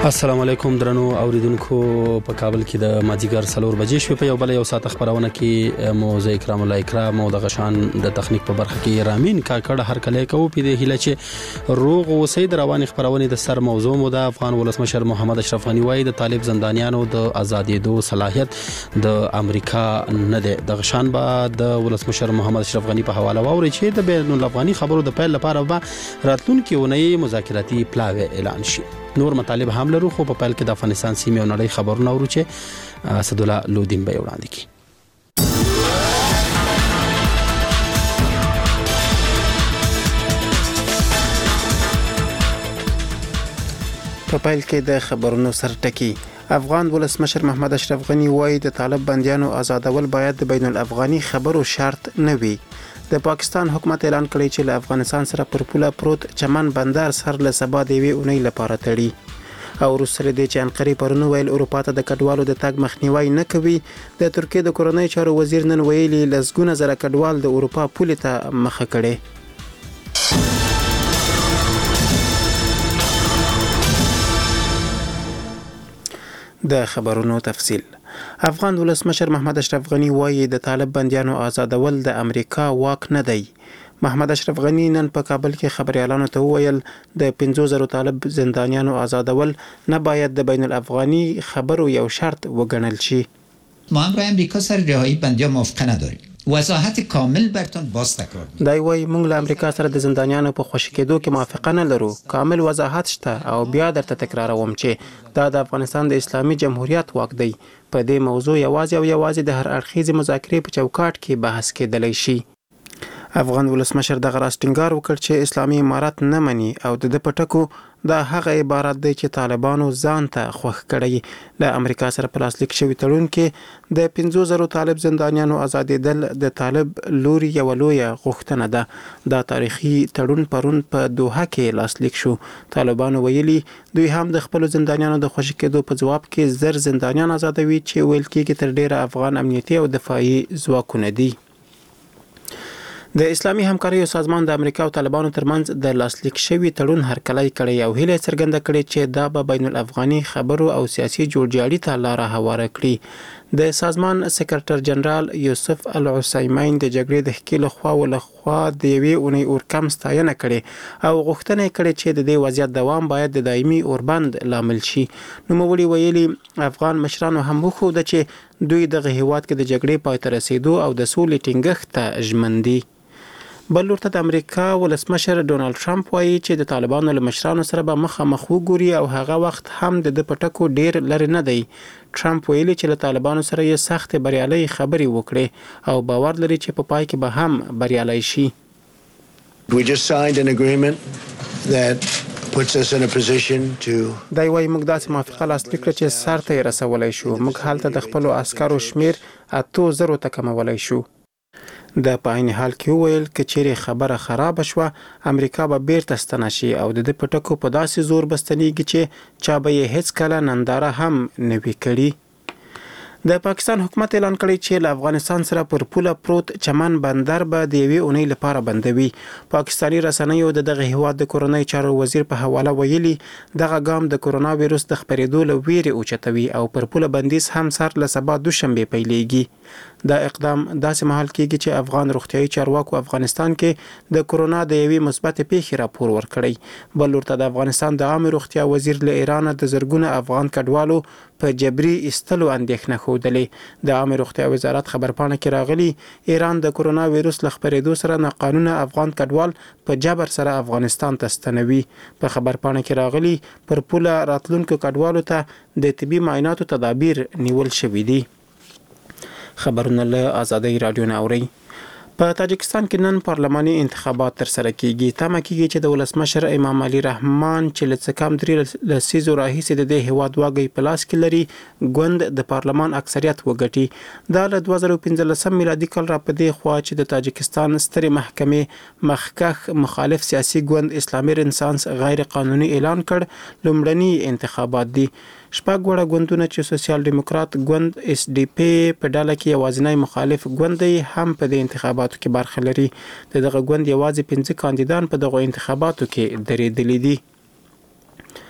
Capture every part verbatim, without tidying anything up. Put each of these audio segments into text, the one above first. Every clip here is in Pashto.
السلام علیکم درنو اوریدونکو په کابل کې د مازیګر سلور بجې شوې په یو بل یو ساعت خبرونه کې موزه کرام الله اکرام او د غشان د تخنیک په برخه کې رامین کاکړه هر کله کوي په دې هیله چې روغ او سید روان خبرونه د سر موضوع مو د افغان ولسمشر محمد اشرف غنی وایي د طالب زندانیانو د آزادېدو صلاحیت د امریکا نه ده د غشان با د ولسمشر محمد اشرف غنی په حواله ووري چې د بین الافغاني خبرو د پیل لپاره به راتلونکي ونی مذاکراتي پلاوی اعلان شي. نور مطالب هم لرو خو په پیل کې د افغانستان سیمه او نړۍ خبرونه ورو چې اسد الله لودین به وړاندې کړي. په پیل کې د خبرونو سرټکی افغان ولسمشر محمد اشرف غنی وایي د طالب بنديانو آزادول باید د بین الافغاني خبرو شرط نه وي. د پاکستان حکومت اعلان کړی چې له افغانستان سره پر پوله پروت چمن بندر سر له سبا دی وی اونۍ لپاره تړي او روسره د چانقری پرونو ویل اروپا ته د کډوالو د تګ مخنیوي نه کوي. د ترکیه د کورنۍ چارو وزیر نن ویلي لسګونه زره کډوال د اروپا پوله ته مخه کړي. د خبرونو تفصیل افغان ولسمشر محمد اشرف غنی وایي د طالب بنديانو آزادول د امریکا واک نه دی. محمد اشرف غنی نن په کابل کې خبريالانو ته وویل د پنځه زره طالب زندانیانو آزادول نه باید د بین الافغاني خبرو یو شرط وګڼل شي. ما هم را امریکا سر رهایی بندیان موافقه نداریم. وضاحت کامل برتون باز تکرار. دای وای موږ له امریکا سره د زندانیانو په خوشی کېدو کې موافقه نه لرو. کامل وضاحت شته او بیا درته تکراروم چې دا د افغانستان د اسلامي جمهوریت واک دی. په دې موضوع یوازې او یوازې د هر اړخیزې مذاکرې په چوکاټ کې بحث کېدلی شي. افغان ولسمشر دغه راستنګار وکړ چې اسلامي امارت نه مني او د پټکو دا هغه عبارت دی چې طالبانو ځان ته خوښ کړی. له امریکا سره په لاسلیک شوی تړون کې د پنځه زره طالب زندانیانو آزادېدل د طالب لوري یو لوی غوښتنه ده. دا تاریخي تړون پرون په دوحه کې لاسلیک شو. طالبانو ویلي دوی هم د خپل زندانیانو د خوشی کېدو په جواب کې زر زندانیان آزادوي چې ویل کېږي تر ډیره افغان امنیتي او دفاعي ځواکونه دي. د اسلامي همکارۍ سازمان د امریکا او طالبانو ترمنځ د لاسلیک شوی تړون هرکلی کړی او هیله څرګنده کړې چې دا به بین الافغاني خبرو او سیاسي جوړجاړي ته لار هواره کړي. د سازمان سکرټر جنرال یوسف العثیمین د جګړې د حکیلو خوا ولخوا د یوې اونۍ اورکم ستاینه کړي او غوښتنه کړې چې د دې وضعیت دوام باید د دایمي اوربند لامل شي. نو موړي ویلي افغان مشرانو هم وښوده چې دوی دغه هیواد کې د جګړې پای ته رسیدو او د سولې ټینګښت ته ژمن دي. بل ورته د امریکا ولسمشر ډونالد ټرمپ وایي چې د طالبانو له مشرانو سره به مخامخ وګوري او هغه وخت هم د پټکو ډیر لري نه دی. ټرمپ ویلي چې له طالبانو سره یې سخت بریالي خبرې وکړي او باور لري چې په پای کې به هم بریالي شي. We just signed an agreement that puts us in a position to دا وایي موږ داسې موافقه لاسلیک کړه چې سر ته یې رسولی شو. موږ هلته د خپلو عسکرو شمیر اتو زرو ته کمولی شو. د پاین حال کې ویل چې چیرې خبره خراب شوه امریکا به بیرته ستنه شي او د پټکو په داسې زور بستنیږي چې چا به یې هیڅ کله ننداره هم نه وي کړی. د پاکستان حکومت اعلان کړی چې له افغانستان سره پر پوله پروت چمن بندر به د یوې اونۍ لپاره بندوي. پاکستاني رسنیو د دغه هیواد د کورنۍ چارو وزیر په حواله ویلي دغه ګام د کرونا وایروس د خپرېدو له ویرې اوچتوي او پر پوله بندیز هم سر له سبا دوشنبه پیلېږي. دا اقدام داسې مهال کېږي چې افغان روغتیايي چارواکو افغانستان کې د کرونا د یوې مثبت پیښې راپور ورکړی. بل ورته د افغانستان د عامه روغتیا وزیر له ایران د زرګونه افغان کډوالو په جبري استلو اندېښنه ښودلې. د عامه روغتیا وزارت خبرپاڼه کې راغلي ایران د کرونا وایروس له خپرېدو سره ناقانونه افغان کډوال په جبر سره افغانستان ته ستنوي. په خبرپاڼه کې راغلي پر پوله راتلونکو کډوالو ته د طبي معایناتو تدابیر نیول شوي دي. خبرونه له آزادۍ رادیو نه اوري. په تاجکستان کې نن پارلماني انتخابات تر سره کیږي. تمه کیږي چې د ولسمشر امام علي رحمان چې له څه کم درې لسیزو راهیسې د دې هیواد واګي په لاس کې لري ګوند د پارلمان اکثریت وګټي. دا له دوه زره پنځلسم میلادي کال را په دې خوا چې د تاجکستان سترې محکمې مخکښ مخالف سیاسي ګوند اسلامي رنسانس غیر قانوني اعلان کړ. لومړني انتخابات دي. شپږ وړه ګوندونه چې سوسیال دیموکرات ګوند اس ډي پی په ډله کې یوازینی مخالف ګوند دی هم په دې انتخاباتو کې برخه لري. د دغه ګوند یوازې پنځه کاندیدان په دغه انتخاباتو کې درېدلي دي.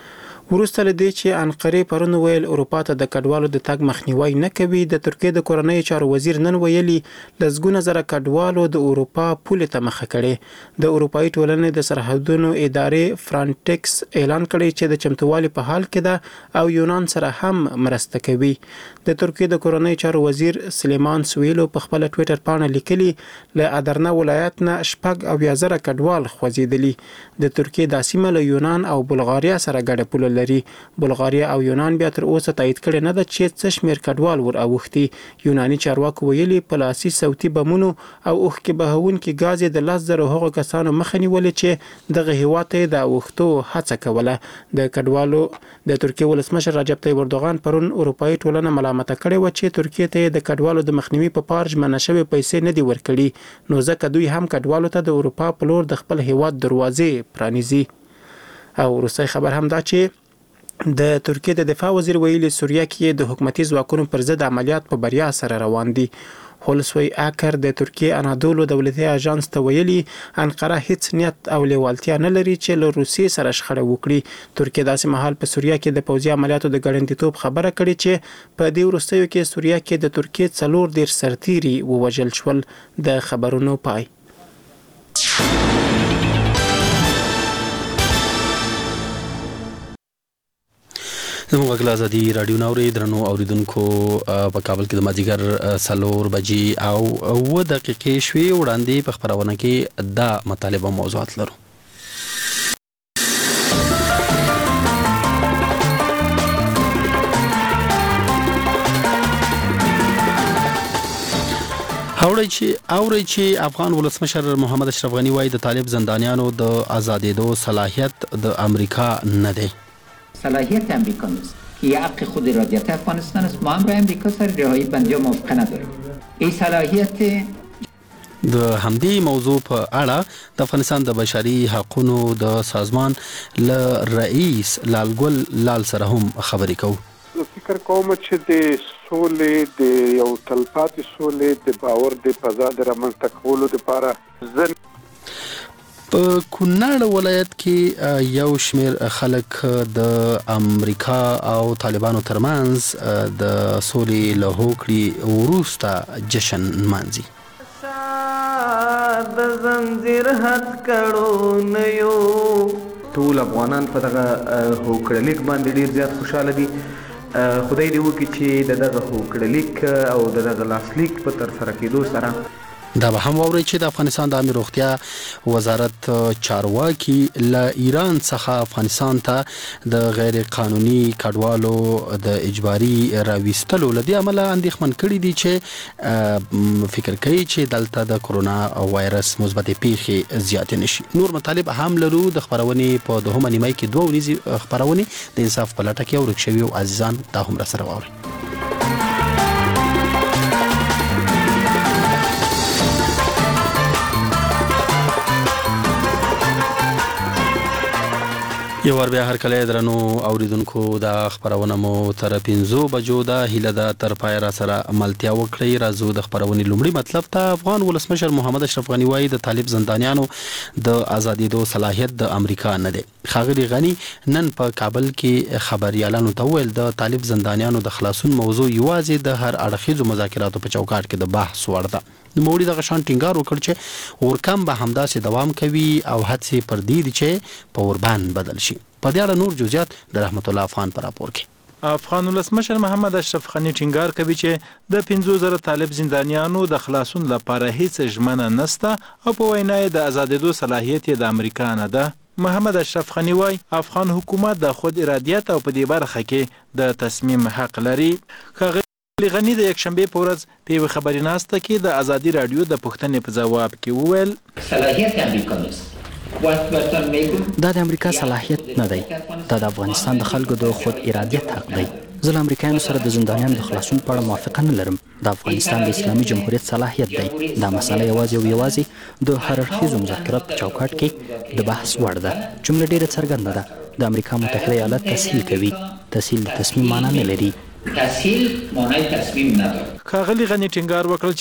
وروسته له دې چې انقرې پرون ویل اروپا ته د کډوالو د تګ مخنیوي نه کوي، د ترکیې د کورنۍ چارو وزیر نن ویلي لزګونه زره کډوالو د اروپا پولې ته مخه کړي. د اروپאי ټولنې د سرحدونو ادارې فرانټکس اعلان کړی چې د چمتووالي په حال کې ده او یونان سره هم مرسته کوي. د ترکیې د کورنۍ چارو وزیر سلیمان سویلو په خپل ټوئیټر پاڼه لیکلي له ادرنا ولایت نه شپږ او یا زره کډوال خوځېدلي. د ترکیې د سیمه له یونان او بلغاریا سره ګډه پوله لري. بلغاریا او یونان بیا تر اوسه تایید کړي نه ده چې څه شمیر کډوال ور اوختي. یوناني چارواکو ویلي په لاسي صوتي بمونو او اوښکې بهونکي ګاز د لس زره هغو کسانو مخه نیولې چې دغه هیواد ته د اوښتو هڅه کوله. د کډوالو د ترکیې ولسمشر رجب طیب اردوغان پرون اروپאי ټولنه ملامت کړې و چې ترکیې ته د کډوالو د مخنیوي په پار ژمنه شوې پیسې نه دي ورکړي، نو ځکه دوی هم کډوالو ته د اروپا په لور د خپل هیواد دروازې پرانیزي. او وروستی خبر هم دا چې د ترکیې د دفاع وزیر ویلي سوریه کې د حکومتي ځواکونو پر ضد عملیات په بریا سره روان دي. هولسوی اکر د ترکیې انادولو دولتي اژانس ته ویلي انقره هیڅ نیت او لیوالتیا نه لري چې له روسیې سره شخړه وکړي. ترکیې داسې مهال په سوریه کې د پوځي عملیاتو د ګړندیتوب خبره کړې چې په دې وروستیو کې سوریه کې د ترکیې څلور دېرش سرتیري ووژل شول. د خبرونو پای. زموږ غږ آزادي رادیو ناوري درنو اوریدونکو په کابل کې د مازیګر څلور بجې او اوه دقیقې شوې. وړاندې په خبرونه کې دا مطالبه موضوعات لرو. اوري چې اوري چې افغان ولسمشر محمد اشرف غنی وايي د طالب زندانیانو د آزادېدو صلاحیت د امریکا نه دی. صلاحیت امریکا نیست که یه حق خود ارادیت افغانستان است. ما هم برای امریکا سر رهایی بندی‌ها موافقه نداریم. این صلاحیت د همدې موضوع په اړه د افغانستان د بشري حقوقو د سازمان ل رئیس لالګل لال سره هم خبرې کوو. فکر کوم چې د سولې د یو تلپاتې سولې د باور د فضا د رامنځته کولو لپاره ځن په کونړ ولایت کې یو شمیر خلک د امریکا او طالبانو ترمنځ د سولې له هوکړې وروسته جشن مانځي. د زنجیر هڅ کړو نه یو ټول افغانان په دغه هوکړلیک باندې ډیر زیات خوشاله دي. خدای دې وکړي چې د دغه هوکړلیک او د دغه لاسلیک په تر سره کېدو سره دا به هم واوري چې د افغانستان د عامه روغتیا وزارت چارواکي له ایران څخه افغانستان ته د غیر قانوني کډوالو د اجباري راوستلو لدی عمله اندېښمن کړي دي چې فکر کوي چې دلته د کرونا وایرس مثبت پیښې زیاتې نشي. نور مطالب هم لرو. د خبرونې په دوهمه نیمه کې دوه ونیزي خبرونه د انصاف په لټه کې او رښتوي او عزیزان دا هم را سره واوري. یو ور بیا هر کله درنو اوریدونکو دا خبرونه مو تر پنځو بجو دا هیله دا تر پای را سره عملتیا وکړي. راځو د خبرونې لومړی مطلب ته. افغان ولسمشر محمد اشرف غنی وايي د طالب زندانیانو د آزادېدو صلاحیت د امریکا نه دی. ښاغلي غنی نن په کابل کې خبريالانو ته ویل د طالب زندانیانو د خلاصون موضوع یوازې د هر اړخیزو مذاکراتو په چوکاټ کې د بحث وړ ده. نوموړي دغه شان ټینګار وکړ چې اورکم به همداسې دوام کوي او هڅې پر دې دي چې په اوربان بدل شي. په دې اړه نور جزئیات د رحمت الله افغان پر راپور کې. افغان ولسمشر محمد اشرف غنی ټینګار کوي چې د پنځو زره طالب زندانیانو د خلاصون لپاره هیڅ ژمنه نشته او په وینا یې د آزادېدو صلاحیت د امریکا نه ده. محمد اشرف غنی وايي افغان حکومت د خود ارادیت او په دې برخه کې د تصمیم حق لري. غنی د یک شنبه په ورځ په یو خبري ناسته کې د ازادي رادیو د پوښتنې په ځواب کې وویل صلاحیت امریکا نیست. دا د امریکا صلاحیت نه دی. دا د افغانستان د خلکو د خود ارادیت حق دی. زه له امریکایانو سره د زندانیانو د خلاصون په اړه موافقه نه لرم. د افغانستان د اسلامي جمهوریت صلاحیت دی. دا مسله یوازې او یوازې د هر اړخیزو مذاکرات په چوکاټ کې د بحث وړ ده. جمله ډیره څرګنده ده. د امریکا متحده ایالات تسهیل کوي. تسهیل د تصمیم معنا نه لري. تسهیل معنی تصمیم نداره. ښاغلي غنی ټینګار وکړ چې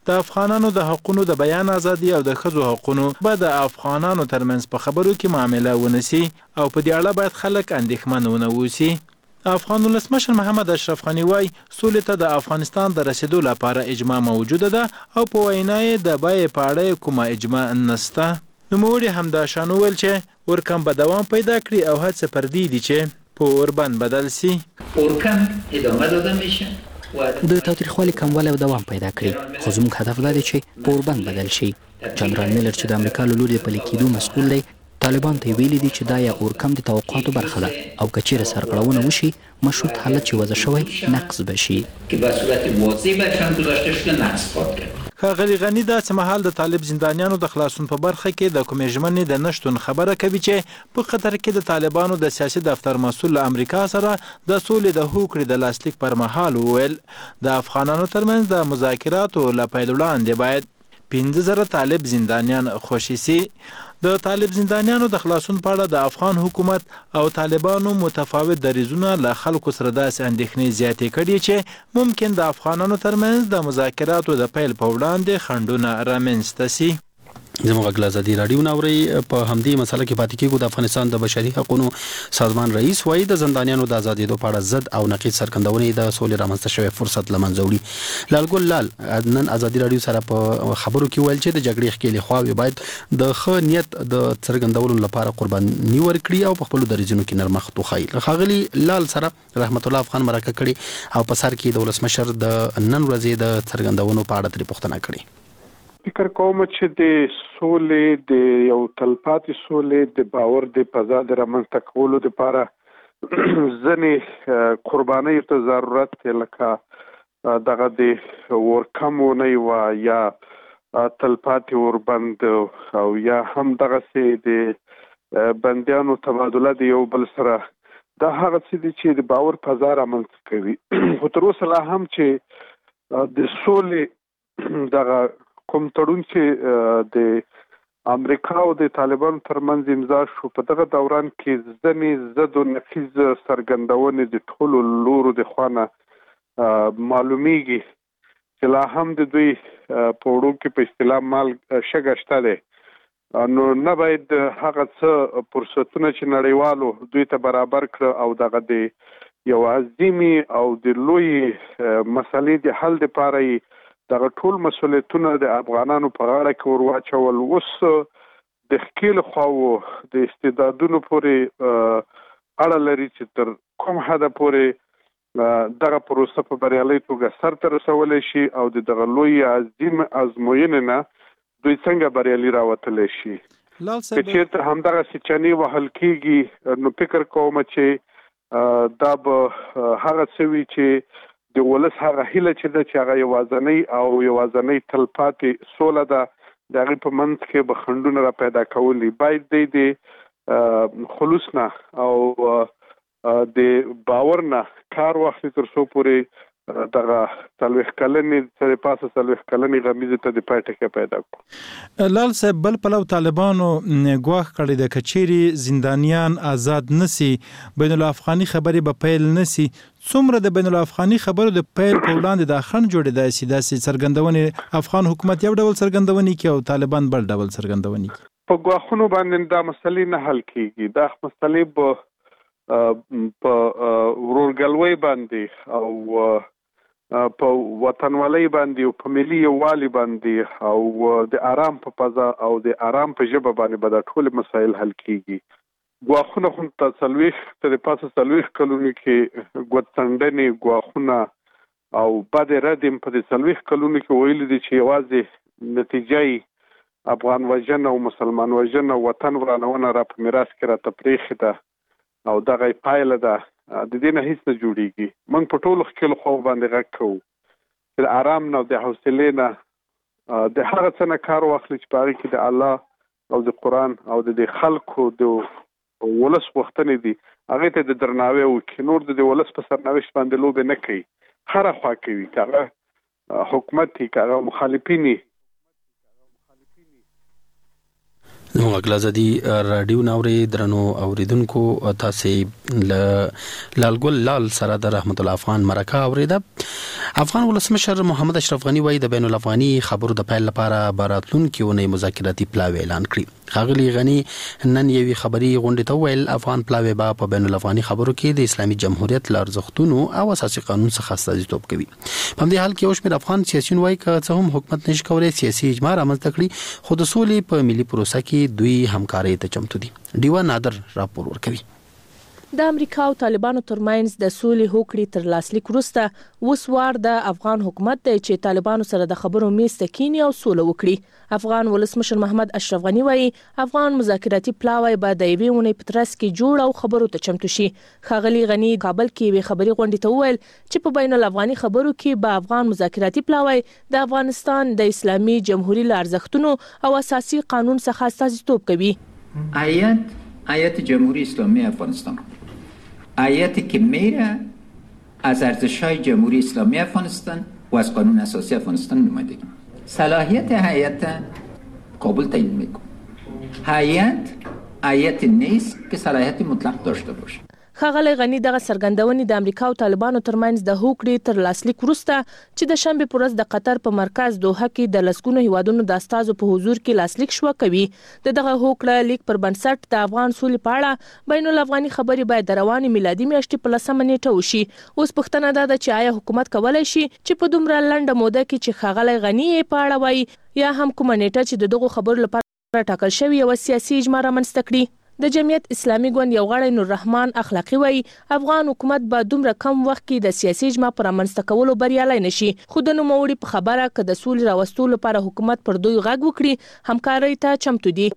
د افغانانو د حقوقو د بیان ازادي او د ښځو حقوقو به د افغانانو ترمنځ په خبرو کې معامله ونسی او په دې اړه باید خلک اندېښمن ونه اوسي. افغان ولسمشر محمد اشرف غنی وایي سولې ته د افغانستان د رسیدو لپاره اجماع موجوده ده او په وینا یې د بیې په اړه کومه اجماع نشته. نوموړي همداشان وویل چې اورکم به دوام پیدا کړي او هڅه پر دې دي چې په اوربند بدل سي. اورکم ادامه داده میشه د تاوتریخوالي کموالی او دوام پیدا کړي، خو زموږ هدف دا دی چې په اوربند بدل شي. جنرال میلر چې د امریکا له لوري د پلي کېدو مسؤل دی طالبان ته ویلي دي چې دا یا اورکم د توقعاتو برخه ده او که چیرې سرغړونه وشي مشروط حالت چې وضع شوی نقض بشي. که به صورت واضح برشان گذاشته شده نقض خواهد کرد. ښاغلي غني دا چې مهال د طالب زندانیانو د خلاصون په برخه کې د کومې ژمنې د نشتون خبره کوي چې په قطر کې د طالبانو د سیاسي دفتر مسؤل له امریکا سره د سولې د هوکړې د لاسلیک پر مهال وویل د افغانانو ترمنځ د مذاکراتو له پیل وړاندې باید پنځه زره طالب زندانیان خوشي سي. د طالب زندانیانو د خلاصون په اړه د افغان حکومت او طالبانو متفاوت دریځونه له خلکو سره داسې اندېښنې زیاتې کړي چې ممکن د افغانانو ترمنځ د مذاکراتو د پیل په وړاندې خنډونه رامنځته سي. زموږ غږ ازادي راډیو ناوري په همدې مسله کې پاتې کېږو. د افغانستان د بشري حقوقو سازمان رئیس وایي د زندانیانو د ازادېدو په اړه ضد او نقیض څرګندونې د سولې رامنځته شوی فرصت له منځه وړي. لالګل لال نن ازادي راډیو سره په خبرو کې ویل چې د جګړې ښکېلې خواوې باید د ښه نیت د څرګندولو لپاره قرباني ورکړي او په خپلو دریځونو کې نرمښت وښایي. ښاغلي لال سره رحمت الله افغان مرکه کړې او په سر کې د ولسمشر د نن ورځې د څرګندونو په اړه ترې پوښتنه کړې. فکر کوم چې د سولې د یو تلپاتې سولې د باور د فضا د رامنځته کولو لپاره ځینې قربانۍ ته ضرورت دی، لکه دغه د اورکم ونه و یا تلپاتې اوربند او یا هم دغسې د بندیانو تبادله د یو بل سره. دا هغه څه دي چې د باور فضا رامنځته کوي. خو تر اوسه لا هم چې د سولې دغه کوم تړون چې د امریکا او د طالبانو ترمنځ امضا شو په دغه دوران کې ځینې ضد او نقیض څرګندونې د ټولو لورو د خوا نه معلومیږي چې لا هم د دوی په وړو کې په اصطلاح مال شګه شته دی. نو نه باید هغه څه فرصتونه چې نړیوالو دوی ته برابر کړه او دغه د یو عظیمې او د لوی مسلې د حل دپاره یې دغه ټول مسؤلیتونه د افغانانو په غاړه کې ور واچول. اوس د ښکېلو خواوو د استعدادونو پورې اړه لري چې تر کوم حده پورې دغه پروسه په بریالۍ توګه سرته رسولی شي او د دغه لوی عظیم ازموینې نه دوی څنګه بریالي راوتلی شي. که چېرته همدغسې چنې وهل کېږي نو فکر کوم چې دا به هغه څه وي چې د ولس هغه هیله چې ده چې هغه یوازنۍ او یوازنۍ تلپاتې سوله ده د هغې په منځ کې به خنډونه را پیدا کولی. باید دی د خلوص نه او د باور نه کار واخلي تر څو پورې دغه څلوېښت کلنې سرې پاسه څلوېښت کلنې غمیزې ته د پای ټکی پیدا کړو. لال صاحب بل پلو طالبانو ګواښ کړی ده که چیرې زندانیان آزاد نسی بین الافغاني خبرې به پیل نسی. څومره د بین الافغاني خبرو د پیل په وړاندې دا خنډ جوړېدای شي داسې څرګندونې افغان حکومت یو ډول څرګندونې کوي او طالبان بل ډول څرګندونې کوي؟ په ګواښونو باندې دا مسلې نه حل کېږي. دا مسلې په ورورګلوۍ باندې او په وطنوالۍ باندې او په ملي یووالي باندې او د آرام په فضا او د آرام په ژبه باندې به دا ټول مسایل حل کېږي. ګواښونه خو ته څلوېښت تر پاسه څلوېښت کلونو کې ګوتڅنډنې ګواښونه او بدې ردې په دې څلوېښت کلونو کې ویلي دي چې یوازې نتیجه یې افغان وژنه او مسلمان وژنه او وطن ورانونه را په میراث کې راته پرېښې ده او دغه یې پایله ده. د دې نه هیڅ نه جوړېږي. موږ په ټولو ښکېلو خواو باندې غږ کوو چې د آرام نه او د حوصلې نه د هغه څه نه کار واخلي چې په هغې کې د الله او د قرآن او د دې خلکو د ولس غوښتنې دي هغې ته د درناوی وکړي. نور د د ولس په سرنوشت باندې لوبې نه کوي، هره خوا کوي، که هغه حکومت وي که هغه مخالفین وي. نو غلازدي رادیو ناوري درنو اوریدونکو تاسو ل لالګل لال سره د رحمت الله افغان مرکه اوریده. افغان ولسمشر محمد اشرف غنی وایي د بین الافغاني خبرو د پیل لپاره باراتلونکو نه مذاکراتي پلاوی اعلان کړی. خاغلی غنی نن یوې خبري غونډې ته ویل افغان پلاوی با په بین الافغاني خبرو کې د اسلامي جمهوریت لارزښتونو او اساسي قانون څخه استازیتوب کوي. په دې حال کې اوس مې افغان سیاسيون وایي چې څه هم حکومت نشي کولای سیاسي اجماع رامنځته کړي، خو د سولې په ملي پروسه کې دوی همکاري ته چمتو دي. ډیوا نادر راپور ورکوي. د امریکا او طالبانو ترمنځ د سولې هوکړې تر لاسلیک وروسته وسوار د افغان حکومت د چې طالبانو سره د خبرو میز ته کینی او سوله وکړي. افغان ولسمشر محمد اشرف غنی وایي افغان مذاکراتي پلاوی به د یوې ونې په ترڅ کې جوړ او خبرو ته چمتو شي. خاغلی غنی کابل کې وی خبري غونډې ته وویل چې په بین الافغاني خبرو کې به افغان مذاکراتي پلاوی د افغانستان د اسلامي جمهوریت لارزښتونو او اساسي قانون څخه استازیتوب کوي. آیت آیت جمهوری اسلامی افغانستان آیتی که میره از ارزش‌های جمهوری اسلامی افغانستان و از قانون اساسی افغانستان نمایندگی. صلاحیت هیئت کابل تعیین میکنه. هیئت هیئت نیست که صلاحیت مطلق داشته باشه. خاغلی غنی دغه سرګندونې د امریکا او طالبانو ترمنځ د هوکړې تر لاسلیک وروسته چې د شنبه پر ورځ د قطر په مرکز دوحه کې د لسګونو هیوادونو د استازو په حضور کې لاسلیک شو کوي. د دغه هوکړه لیک پر بنسټ د افغان سولې په اړه بین الافغاني خبرې باید د رواني میلادي میاشتې په لسمه نیټه وشي. اوس پوښتنه ده چې آیا حکومت کولای شي چې په دومره لنډه موده کې چې خاغلی غنی په اړه وایي یا هم کومه نیټه چې د دغه خبرو لپاره ټاکل شوی او سیاسي اجماع رامنځته کړي. د جمعیت اسلامي ګوند یو غړی نور رحمان اخلاقی وایي افغان حکومت به دومره کم وخت کې د سیاسي اجماع پر رامنځته کولو بریالي نشي. خو د نوموړي په خبره ک د سولې راوستلو لپاره حکومت پر دوی غږ وکړي همکاري ته چمتو دي.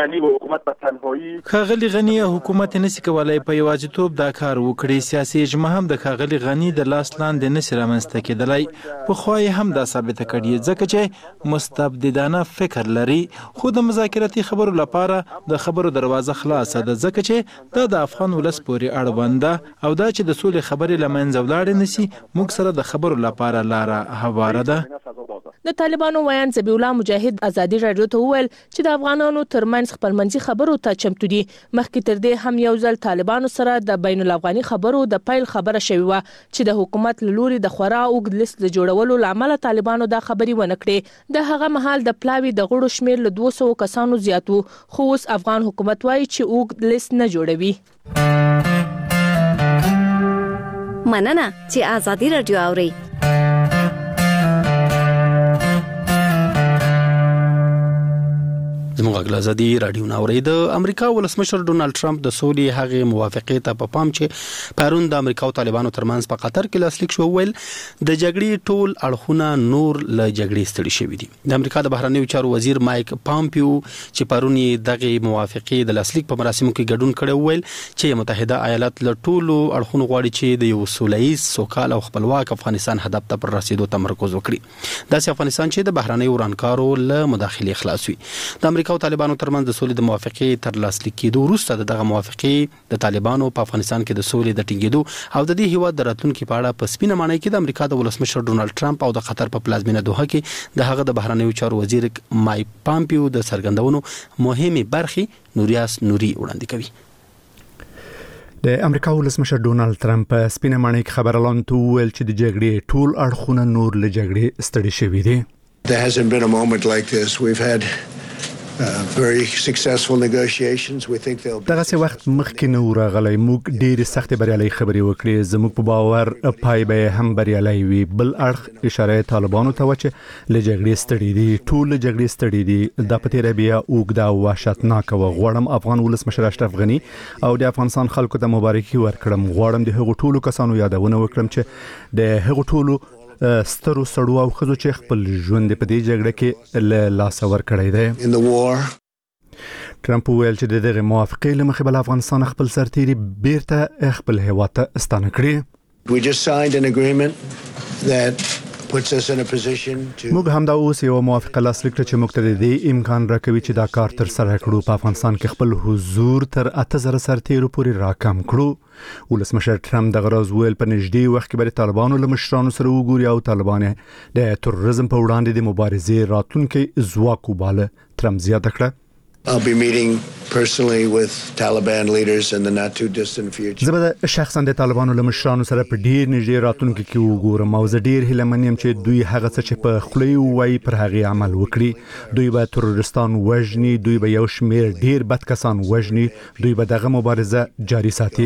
خاغلی غنی حکومت نشي کولای په یوازیتوب دا کار وکړي. سیاسي اجماع هم د خاغلی غنی د لاس لاندې نشي رامنځته کېدلای. په خوای هم دا ثابت کړي ځکه چې مستبددانه فکر لري. خو د مذاکراتي خبرو لپاره د خبرو دروازه خلاصه ده ځکه چې دا د افغان ولس پورې اړوند او دا چې د سولې خبرې لمنځه ولاړې نشي موږ سره د خبرو لپاره لاره هواره ده. د طالبانو ویان ذبیح الله مجاهد ازادي رادیو ته وویل چې د افغانانو ترمنځ خپلمنځي خبرو ته چمتو دي. مخکې تر دې هم یو ځل طالبانو سره د بین الافغاني خبرو د پیل خبره شوې و چې د حکومت لوري د خورا اوږد لیست د جوړولو لامل طالبانو دا خبري ونه کړې. د هغه مهال د پلاوی د غړو شمیر له دوه سوه کسانو زیات وو، خو اوس افغان حکومت وایي چې اوږد لیست نه جوړوي. مننه چې ازادي رادیو اوري. زموږ غلازدي رادیو ناوري. د امریکا ولسمشر ډونالد ټرمپ د سولې هغه موافقه ته په پام چې پرون د امریکا او طالبانو ترمنځ په قطر کې لاسلیک شو ویل د جګړې ټول اړخونه نور له جګړې ستړي شوي دي. د امریکا د بهرنیو چارو وزیر مایک پامپیو چې پرون دغه موافقه د لاسلیک په مراسمو کې ګډون کړي ویل چې متحده ایالات له ټولو اړخونو غواړي چې د یو سولهییز سوکال او خپلواک افغانستان هدف ته پر رسیدو تمرکز وکړي. داسې افغانستان چې د بهرنیو ورانکارو له مداخلې خلاص وي. د امریکا او طالبانو ترمنځ د سولې د موافقې تر لاسلیک کېدو وروسته دغه موافقې د طالبانو په افغانستان کې د سولې د ټینګېدو او د دې هیواد د راتلونکي په اړه په سپینه معنی کې د امریکا د ولسمشر ډونالد ټرمپ او د قطر په پلازمینه دوحه کې د هغه د بهرنیو چارو وزیر مایک پامپیو د څرګندونو مهمه برخې نوریاس نوري وړاندې کوي. د امریکا ولسمشر ډونالد ټرمپ سپینه معنی کې خبرلاند ویل چې د جګړې ټول اړخونه نور له جګړې ستړي شوي دي. There hasn't been a moment like this. We've had Uh, very successful negotiations. We think they'll be. دغه څه وخت مخکې نو راغلی موږ ډېر سخت بریالي خبرې وکړې. زموږ په باور پای به هم بریالي وي. بل اړخ اشاره طالبانو ته و چې له جګړې ستړي دي. ټول له جګړې ستړي دي. د پتیره بیا اوږده او وحشتناک و. غواړم افغان ولسمشر اشرف غنی او د افغانستان خلکو ته مبارکي ورکړم. غواړم د هغو ټولو کسانو یادونه وکړم چې د هغو ټولو سترو سړو او خزو چې خپل ژوند په دې جګړه کې له لاس ور کړی دی. ټرمپ ویل چې د دغه موافقې له مخې بل افغانستان خپل سرتیري بیرته خپل هیواد ته ستانه کړي. We just signed an agreement that puts us in a position to موږ هم دا اوس یو موافقه لاسلیک کړه چې موږ ته د دې امکان راکوي چې دا کار تر سره کړو. په افغانستان کې خپل حضور تر اته زره سرتیرو پورې راکم کړو. ولسمشر ټرمپ دغه راز ویل په نږدې وخت کې به طالبانو له مشرانو سره وګوري او طالبان د تروریزم په وړاندې د مبارزې راتلونکي ځواک وباله. ټرمپ زیاته کړه I'll be meeting personally with Taliban leaders in the not too distant future. زبده شخصا د طالبانو له مشرانو سره په ډیر نږدې راتلونکي کې وګورم او زه ډیر هیله من یم چې دوی هغه څه چې په خولي وایي پر هغه عمل وکړي. دوی به تروریستان وژني، دوی به یو شمیر ډیر بد کسان وژني، دوی به دغه مبارزه جاري ساتي.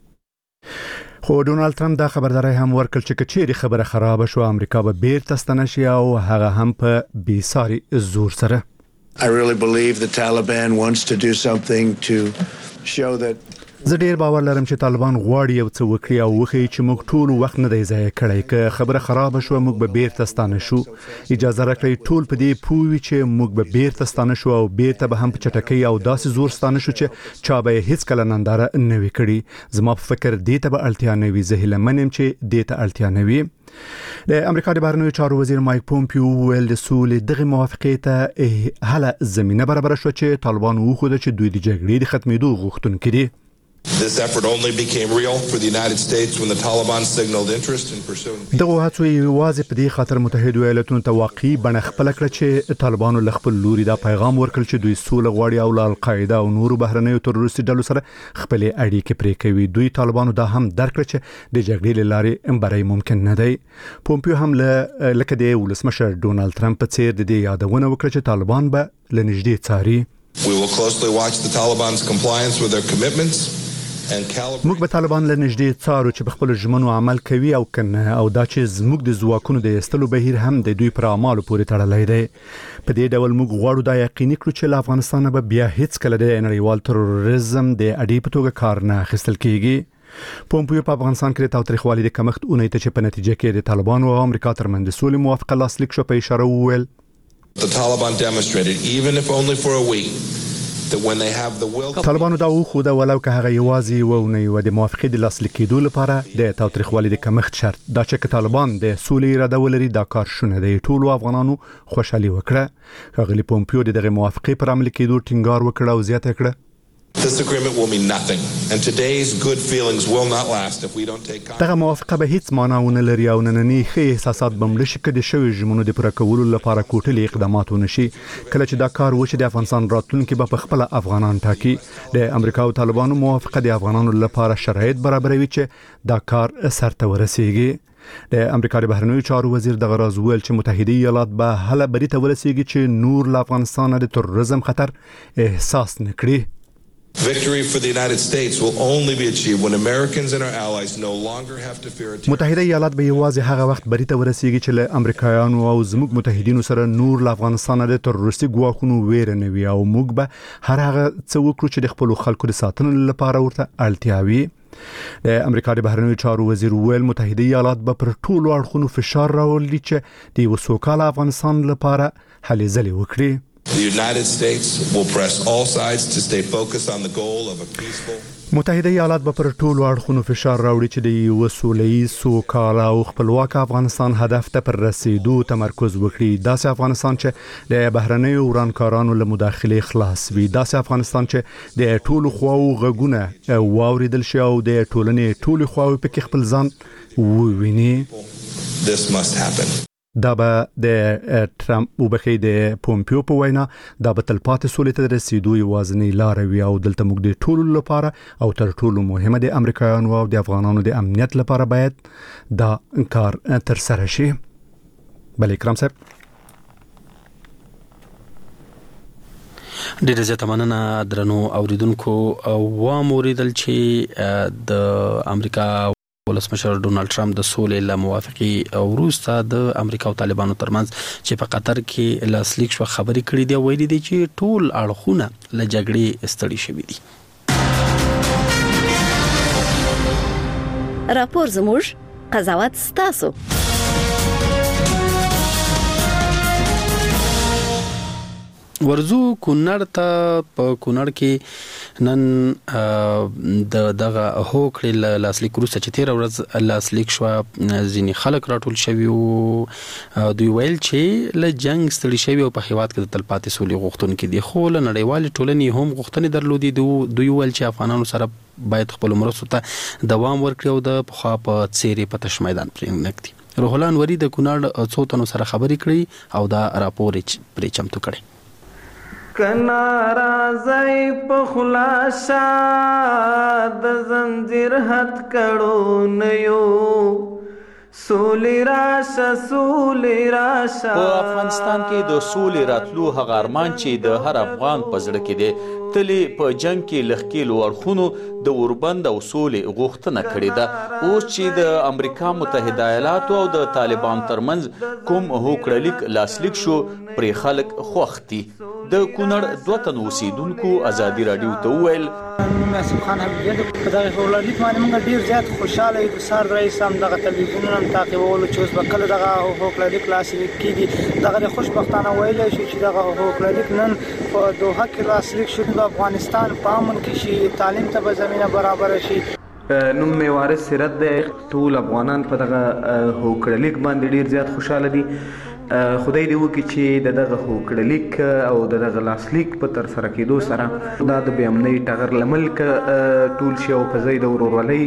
خو ډونالد ترامپ دا خبرداري هم ورکړ چې کچېری خبره خراب شو امریکا به بیرته ستنه شي او هغه هم په بیساري زور سره. I really believe the Taliban wants to do something to show that زه ډیر باور لرم چې طالبان غواړي یو څه وکړي او وخی چې موږ ټول وخت نه دی ضایع کړی. که خبره خراب شو موږ به بیرته ستانه شو. اجازه راکړئ ټول په دې پوي چې موږ به بیرته ستانه شو او بیرته به هم په چټکۍ او داسې زور ستانه شو چې چا به هیڅ کله ننداره نه وي کړی. زما په فکر دې ته به اړتیا نه وي. زه هیله منم چې دې ته اړتیا نه وي. د امریکا د بهرنیو چارو وزیر مایک پومپیو ویل د سولې دغه موافقې ته هله زمينه برابر شو چې طالبان وخوده چې دوی د جګړې د ختمېدو غوښتونکي دي. This effort only became real for the United States when the Taliban signaled interest in pursuing peace. دغه هڅو یوازې په دې خاطر متحده ایالاتونو ته واقعي بڼه خپل کړ چې طالبانو له خپل لوري دا پیغام ورکړ چې دوی سوله غواړي او له القاعده او نورو بهرنیو تروریستي ډلو سره خپل اړیکې پرې کوي. دوی طالبانو دا هم درک کړ چې د جګړې لارې بری ممکن نه دی. پومپیو هم له لکه د ولسمشر ډونالد ترامپ په څیر د دې یادونه وکړه چې طالبان به لنږدې څاري. We will closely watch the Taliban's compliance with their commitments. موږ به طالبان له نږدې څارو چې په خپل ژمنو عمل کوي او کنه او دا چې زموږ د ځواکونو د استلو بهیر هم د دوی پر اعمالو پورې تړلی دی. په دې ډول موږ غواړو دا یقیني کړو چې له افغانستان به بیا هیڅ کله د نړیوال تروریزم د اډې په توګه کار نه اخیستل کیږي. پومپیو په افغانستان کې د تاوتریخوالي د کمښت اونۍ ته چې په نتیجه کې د طالبانو او امریکا ترمنځ د سولې موافقه لاسلیک شو په اشاره وویل The Taliban demonstrated even if only for a week طالبانو دا وخو دا ولو که هغه یوازې و نه و د موافقې د لاسلیک کېدو لپاره د تاوتریخوالي د کمښت شرط دا چې طالبان د سولې اراده ولري دا کار شونه دی. ټول افغانانو خوشحالي وکړه. ښاغلي پومپیو د دغه موافقې پر عمل کېدو ټینګار وکړ او زیاته کړه This agreement will mean nothing and today's good feelings will not last if we don't take دغه موافقه به هیڅ معنا ونه لري او نننی ښه احساسات بمړ شي کده شوی ژمنو د پوره کولو لپاره کوټلې اقدامات ونشي. کله چې دا کار وشي د افغانستان راتلونکي به په خپل افغانان ټاکي. د امریکا او طالبانو موافقه د افغانانو لپاره شرایط برابروي چې دا کار سرته ورسیږي. د امریکا د بهرنیو چارو وزیر دغه راز ویل چې متحده ایالات به هله بری ته ورسیږي چې نور له افغانستان د تروریزم خطر احساس نکړي. Victory for the United States will only be achieved when Americans and our allies no longer have to fear attack. متحده ایالات به یوازې هغه وخت بری ته ورسیږي چې له امریکایانو او زموږ متحدینو سره نور له افغانستان د تروریستي ګواښونو ویره نه وي او موږ به هر هغه څه وکړو چې د خپل خلکو د ساتنې لپاره ورته اړتیا وي. د امریکا د بهرنیو چارو وزیر ویل متحده ایالات به پر ټولو اړخونو فشار راوړي چې د یو سوکاله افغانستان لپاره هلې ځلې وکړي. The United States will press all sides to stay focused on the goal of a peaceful متحده ایالات به پر ټولو اړخونو فشار راوړي چې د یو سوله‌ییز سوکاله او خپلواک افغانستان هدف ته پر رسیدو تمرکز وکړي. داسې افغانستان چې د بهرنیو ورانکارانو له مداخلې خلاص وي. داسې افغانستان چې د ټولو خواو غږونه واوریدل شي او د ټولنې ټولو خواو پکې خپل ځان وویني. This must happen. دا به د ټرمپ وبخي د پومپیو په وینا دا به تلپاتې سولې ته رسیدو یوازینۍ لار وي او دلته موږ د ټولو لپاره او تر ټولو مهمه د امریکایانو او د افغانانو د امنیت لپاره باید دا کار تر سره شي. بل اکرام صاحب ډیره زیاته مننه درنو اوریدونکو. او موریدل چې د امریکا ولسمشر ډونالد ترامپ د سولې له موافقې او وروسته د امریکا او طالبانو ترمنځ چې په قطر کې لاسلیک شو خبرې کړې دي. ویلي دي چې ټول اړخونه له جګړې ستړي شوي دي. راپور زموږ قضاوت ستاسو. ورزو کونړ ته په کونړ کې نن د دغه هوکړې لاسلیک وروسته چې تیر ورځ لاسلیک شو ځینې خلک راټول شوي او دوی ویل چې له جنگ ستړي شوي او په هیواد کې د تلپاتې سولې غوښتونکي دي. خو له نړیوالې ټولنې هم غوښتنې درلودي. دوی ویل چې افغانانو سره باید خپل مرستو ته دوام ورکړي او د پخوا په څېرې په تش میدان پرې نږدي. روح الله انوري د کونړ څو تنو سره خبرې کړې او دا راپور پرې چمتو کړی. کنا راځي په خلاصا د زنجیر هت کړو نیو سولې راشه سولې راشه. په افغانستان کې د سولې راتلو هغه ارمان چې د هر افغان په زړه کې دی تلې په جنگ کې لښکېلو اړخونو د اوربند او سولې غوښتنه کړې ده. اوس چې د امریکا متحده ایالاتو او د طالبان ترمنځ کوم هوکړلیک لاسلیک شو پرې خلک خوښ دي. د کونړ دوه تنو اوسېدونکو ازادي راډیو ته وویل ناصر خان حبیبي په دغه هوکړلیک باندې موږ ډېر زیات خوشحاله یو. د سار رئیس هم دغه تلویزیونونه هم تعقیبولو چې اوس به کله دغه هوکړلیک لاسلیک کېږي. دغه د خوشبختانه ویلی شو چې دغه هوکړلیک نن په دوحه کې لاسلیک شو. د افغانستان په امن کې شي، تعلیم ته به زمینه برابره شي. نوم مې وارث سیرت دی. ټول افغانان په دغه هوکړلیک باندې ډېر زیات خوشحاله دي. خدای دې وکړي چې د دغه هوکړلیک او د دغه لاسلیک په ترسره کېدو سره دا د بې امنۍ ټغر له ملکه ټول شي او په ځای د ورورولۍ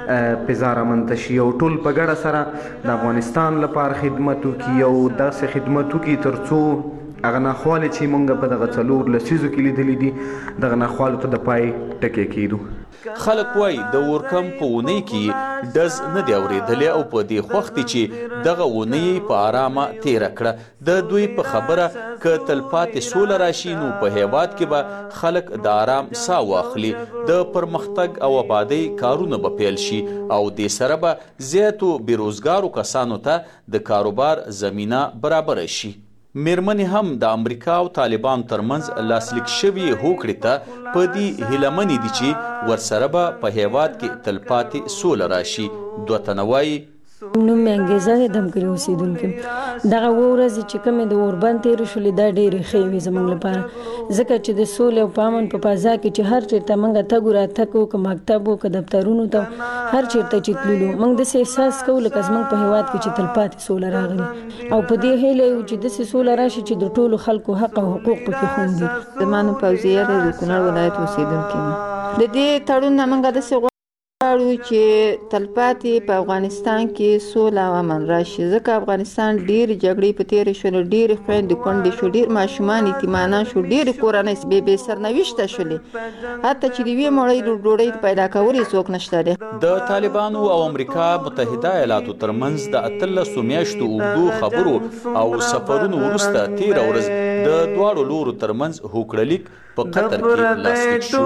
فضا رامنځته شي او ټول په ګډه سره د افغانستان لپاره خدمت وکړي او داسې خدمت وکړي تر څو هغه ناخوالې چې مونږ په دغه څلور لسیزو کې لیدلي دي دغه ناخوالو ته د پای ټکی کېدو. خلک وایي د اورکم په اونۍ کې ډز نه دی اورېدلی او په دې خوښ دي چې دغه اونۍ په آرامه تېره کړه. د دوی په خبره که تلپاتې سوله راشي نو په هیواد کې به خلک د آرام ساه واخلي، د پرمختګ او آبادۍ کارونه به پیل شي او دې سره به زیاتو بېروزګارو کسانو ته د کاروبار زمینه برابره شي. میرمنې هم د امریکا او طالبان ترمنځ لاسلیک شوي هوکړې ته په دې هیله منې دي چې ورسره به په هیواد کې تلپاتې سوله راشي. دوه تنه وایي نوم مې انګیزه د دمکري اوسېدونکي. دغه اووه ورځې چې کومې د اوربند تېرې شولې دا ډېرې ښې وې زموږ لپاره، ځکه چې د سولې او په امن په فضا کې چې هر چېرته موږ تګ و راتګ وو، که مکتب وو که دفترونو ته هر چېرته چې تللو موږ داسې احساس کوو لکه زموږ په هېواد کې چې تلپاتې سوله راغلې او په دې هیله یو چې داسې سوله راشي چې د ټولو خلکو حق او حقوق پکې خوندي. زما نوم فوزیه ده، د کونړ ولایت اوسېدونکې یم. د دې تړون نه موږ داسې غواړو چې تلپاتې په افغانستان کې سوله او امن راشي، ځکه افغانستان ډېرې جګړې په تېرې شولې، ډېرې خویندې کونډې شو، ډېر ماشومان یتیمانان شو، ډېرې کورنۍ بې بې سرنوشته شولې، حتی چې د یوې مړۍ ډوډۍ پیدا کول یې څوک نشته دی. د طالبانو او امریکا متحده ایالاتو ترمنځ د اتلسو میاشتو اوږدو خبرو او سفرونو وروسته تېره ورځ د دواړو لورو ترمنځ هوکړلیک په قطر کې لاسلیک شو.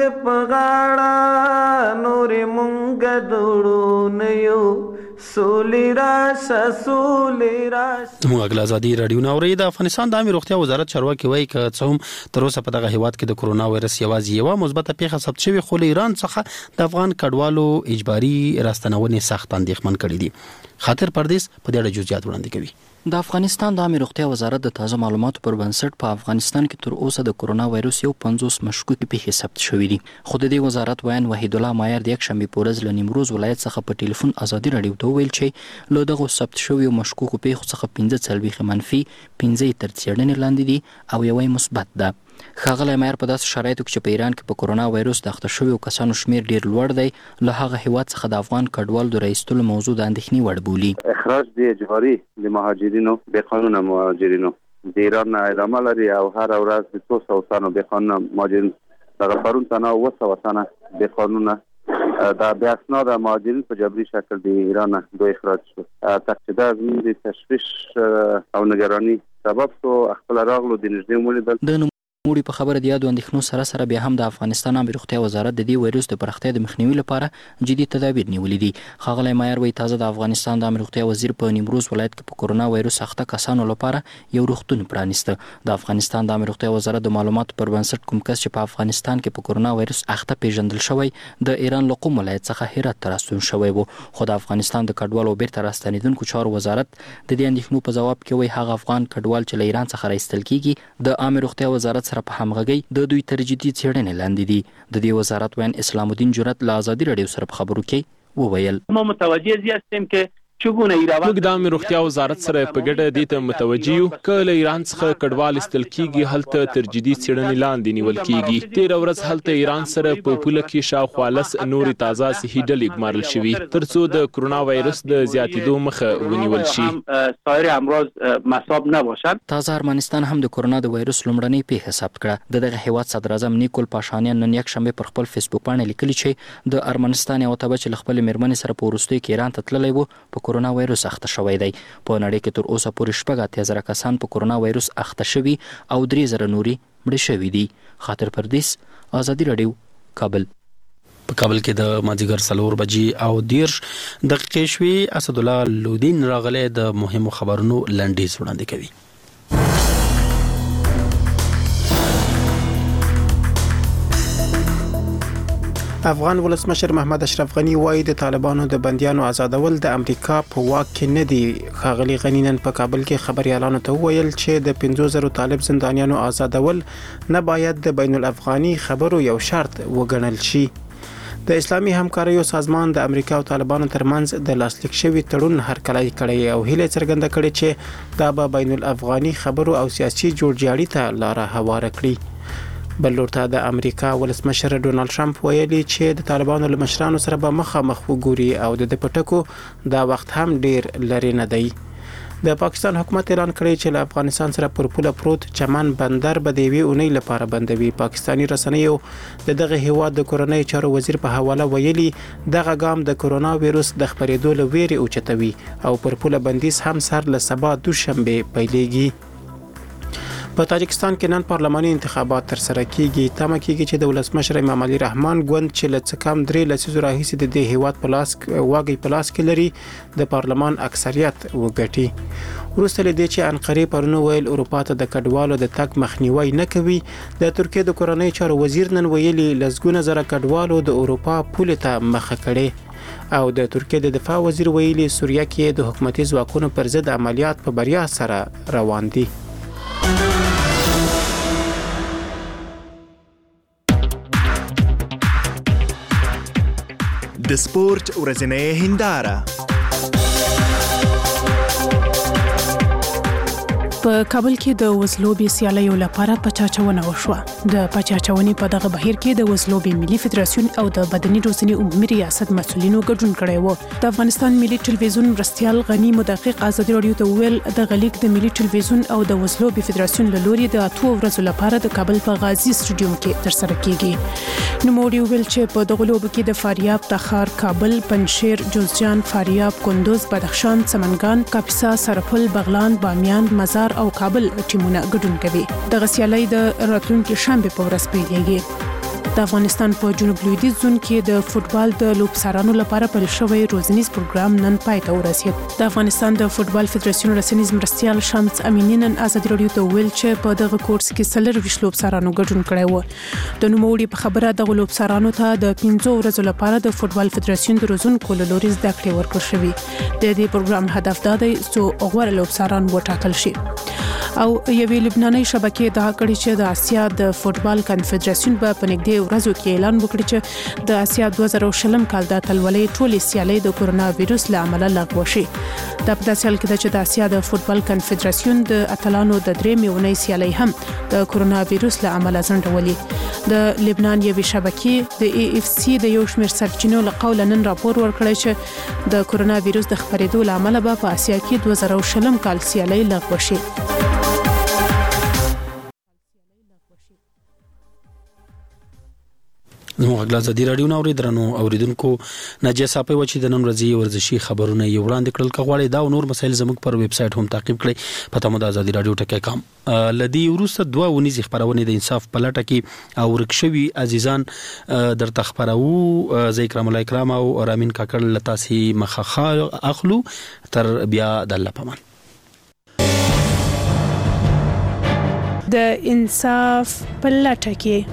زموږ اګل ازادي راډیو نه اوري. د افغانستان د عامه روغتیا وزارت چارواکي وایي چې څه هم تر اوسه په دغه هیواد کې د کرونا وایرس یوازې یو مثبته پیښه ثبت شوې، خو له ایران څخه د افغان کډوالو اجباري راستنونې سخت اندېښمن کړي دي. خاطر پردیس په دې اړه جزئیات وړاندې کوي. د افغانستان د عامه روغتیا وزارت د تازه معلوماتو پر بنسټ په افغانستان کې تر اوسه د کرونا وایرس یو پنځوس مشکوکې پیښې ثبت شوې دي. خو د دې وزارت وایي وحید الله مایر د یک شنبه په ورځ له نیمروز ولایت څخه په ټلیفون ازادي راډیو ته ویل چې له دغه ثبت شویو مشکوکو پیښو څخه پنځه څلوېښت منفي، پنځه تر څېړنې لاندې دي او یوه مثبت ده. ښاغلی مایر په داسې شرایطو کې چې په ایران کې په کرونا وایرس د اخته شویو کسانو شمیر ډیر لوړ دی، له هغه هیواد څخه د افغان کډوالو د راایستلو موضوع د اندېښنې وړ بولي. اخراج د اجباري د مهاجرینو بې قانونه مهاجرینو د ایران نه ادامه لري او هر ورځ د څو سوو تنو بې قانونه مهاجرین دغه پرون تنه اوه سوه تنه بې قانونه د بې اسناده مهاجرین په جبري شکل د ایران نه دوی اخراج شو. تقریبا زموږ د تشویش او نگرانی سبب شو. خپل راغلو د نږدې ولیدل موړي په خبره د یادو اندېښنو سره سره بیا هم د افغانستان عامه روغتیا وزارت د دې وایرس د پراختیا د مخنیوي لپاره جدي تدابیر نیولي دي. ښاغلی مایر وایي تازه د افغانستان د عامه روغتیا وزیر په نیمروز ولایت کې په کرونا وایرس اخته کسانو لپاره یو روغتون پرانیسته. د افغانستان د عامه روغتیا وزارت د معلوماتو پر بنسټ کوم کس چې په افغانستان کې په کرونا وایرس اخته پیژندل شوی د ایران له قم ولایت څخه هرات ته راستون شوی و. خو د افغانستان د کډوالو بیرته راستنیدونکو چارو وزارت د دې اندېښنو په ځواب کې وایي هغه افغان کډوال چې له ایران څخه راایستل کیږي د عامه روغتیا وزارت سره په همغږۍ د دوی تر جدي څېړنې لاندې دي. د دې وزارت وین اسلام الدین جرأت له ازادي راډیو سره په خبرو کې وویل ما متوجه هستیم که موږ د عامه روغتیا وزارت سره په ګډه دې ته متوجه یو که له ایران څخه کډوال ایستل کیږي هلته تر جدي څېړنې لاندې نیول کیږي. تېره ورځ هلته ایران سره په پوله کې شاوخوا لس نورې تازه صحي ډلې ګمارل شوي تر څو د کرونا وایرس د زیاتېدو مخه ونیول شي. تازه ارمنستان هم د کرونا د وایرس لومړنۍ پیښه ثبت کړه. د دغه هیواد صدر اعظم نیکول پاشانیان نن یکشنبه پر خپل فیسبوک باندې لیکلي چې د ارمنستان یو تبع چې خپل میرمنې سره په وروستیو کې ایران ته تللی و په کرونا وایرس اخته شوی دی. په نړۍ کې تر اوسه پورې شپږ اتیا زره کسان په کرونا وایرس اخته شوي او درې زره نوري مړه شوي دي. خاطر پردیس، آزادي رادیو، کابل. په کابل کې د مازیګر څلور بجې او دیرش دقیقې شوي. اسدالله لودین راغلی د مهمو خبرونو لنډیز وړاندې کوي. افغان ولسمشر محمد اشرف غنی وایي د طالبانو د بنديانو آزادول د امریکا په واک کې نه دي. ښاغلي غنی نن په کابل کې خبريالانو ته وویل چې د پنځو زرو طالب زندانیانو آزادول نه باید د بین الافغاني خبرو یو شرط وګڼل شي. د اسلامي همکاریو سازمان د امریکا او طالبانو ترمنځ د لاسلیک شوی تړون هرکلی کړی او هیله څرګنده کړې چې دا به بین الافغاني خبرو او سیاسي جوړجاړي ته لار هواره کړي. بل لورته د امریکا ولسمشر ډونالد ټرمپ ویلي چې د طالبانو له مشرانو سره به مخامخ وګوري او د پټکو دا وخت هم ډیر لري نه دی. د پاکستان حکومت اعلان کړی چې له افغانستان سره پر پوله پروت چمن بندر به د یوې اونۍ لپاره بندوي. پاکستانی رسنیو د دغه هیواد د کورنۍ چارو وزیر په حواله ویلي دغه ګام د کرونا وایرس د خپرېدو له ویرې اوچتوي او پر پوله بندیز هم سر له سبا دوشنبه پیلېږي. په تاجکستان کې نن پارلماني انتخابات تر سره کیږي. تمه کیږي چې د ولسمشر امام علي رحمان ګوند چې له څه کم درې لسیزو راهیسې د دې هیواد په لاس واګي په لاس کې لري د پارلمان اکثریت وګټي. وروسته له دې چې انقرې پرونی ویل اروپا ته د کډوالو د تګ مخنیوي نه کوي، د ترکیه د کورنۍ چارو وزیر نن ویلي لسګونه زره کډوالو د اروپا پولې ته مخه کړي او د ترکیه د دفاع وزیر ویلي سوریه کې د حکومتي ځواکونو پر ضد عملیات په بریا سره روان دي. د سپورت ورځنۍ هنداره. په کابل کې د وزلوبي سیالیو لپاره پچاچونه وشوه. د پچاچونې په دغه بهیر کې د وزلوبي ملي فدراسیون او د بدني روزنې عمومي ریاست مسؤلینو ګډون کړی و. د افغانستان ملي ټلویزیون مرستیال غنی مدقق آزادي رادیو ته ویل د غلیک د ملي ټلویزیون او د وزلوبي فدراسیون له لوري د اتو ورځو لپاره د کابل په غازی سټډیوم کې ترسره کیږي. نو موږ ویل چې په دغه لوبو کې د فاریاب، تخار، کابل، پنجشیر، جوزجان، فاریاب، کندوز، بدخشان، سمنګان، کاپیسا، سرپل، بغلان، بامیان، مزار او کابل ټیمونه ګډون کوي. د غسیالۍ د راتلونکي شنبه په ورځ پیلېږي. د افغانستان په جنوب لویدیځ زون کې د فوتبال د لوبسارانو لپاره پیل شوی روزنیز پروګرام نن پای ته ورسید. د افغانستان د فوتبال فدراسیون رسنیز مرستیال شمس امینی نن آزادي رادیو ته ویل چې په دغه کورس کې څلور ویشت لوبسارانو ګډون کړی و. د نوموړي په خبره دغه لوبسارانو ته د پنځو ورځو لپاره د فوتبال فدراسیون د روزونکو له لوري زده کړې ورکړل شوې. د دې پروګرام هدف دا دی چې غوړ لوبساران وټاکل شي. او یوې لبناني شبکې دا کړی چې د اسیا د فوتبال کنفدراسیون په پنځه ورځو کې اعلان وکړ چې د اسیا دوه زره شلم کال د اتلولۍ ټولې سیالۍ د کرونا وایرس له امله لغوه شي. دا په داسې حال کې ده چې د اسیا د فوتبال کنفدراسیون د اتلانو د درې میونۍ سیالۍ هم د کرونا وایرس له امله ځنډولې. د لبنان یوې شبکې د ای اف سی د یو شمېر سرچینو له قوله نن راپور ورکړی چې د کرونا وایرس د خپرېدو له امله به په اسیا کې دوه زره شلم کال سیالۍ لغوه شي. زموږ غږ ازادي رادیو نو درنو اوریدونکو ناجیه صاحب و چې د نن ورځې ورزشي خبرونه یو وړاندې کړل. کغواړي دا او نور مسایل زموږ پر ویب سټ هم تعقیب کړئ. پته مو د ازادي رادیو ټکی کام لدی ورسته دوه ونیزي خبرونه د انصاف په لټه کې او ورکشوي عزیزان در تخبرو زې کرام الله کرام او رامین کاکړ لتاسي مخخال اخلو تر بیا د الله پمان د انصاف په لټه کې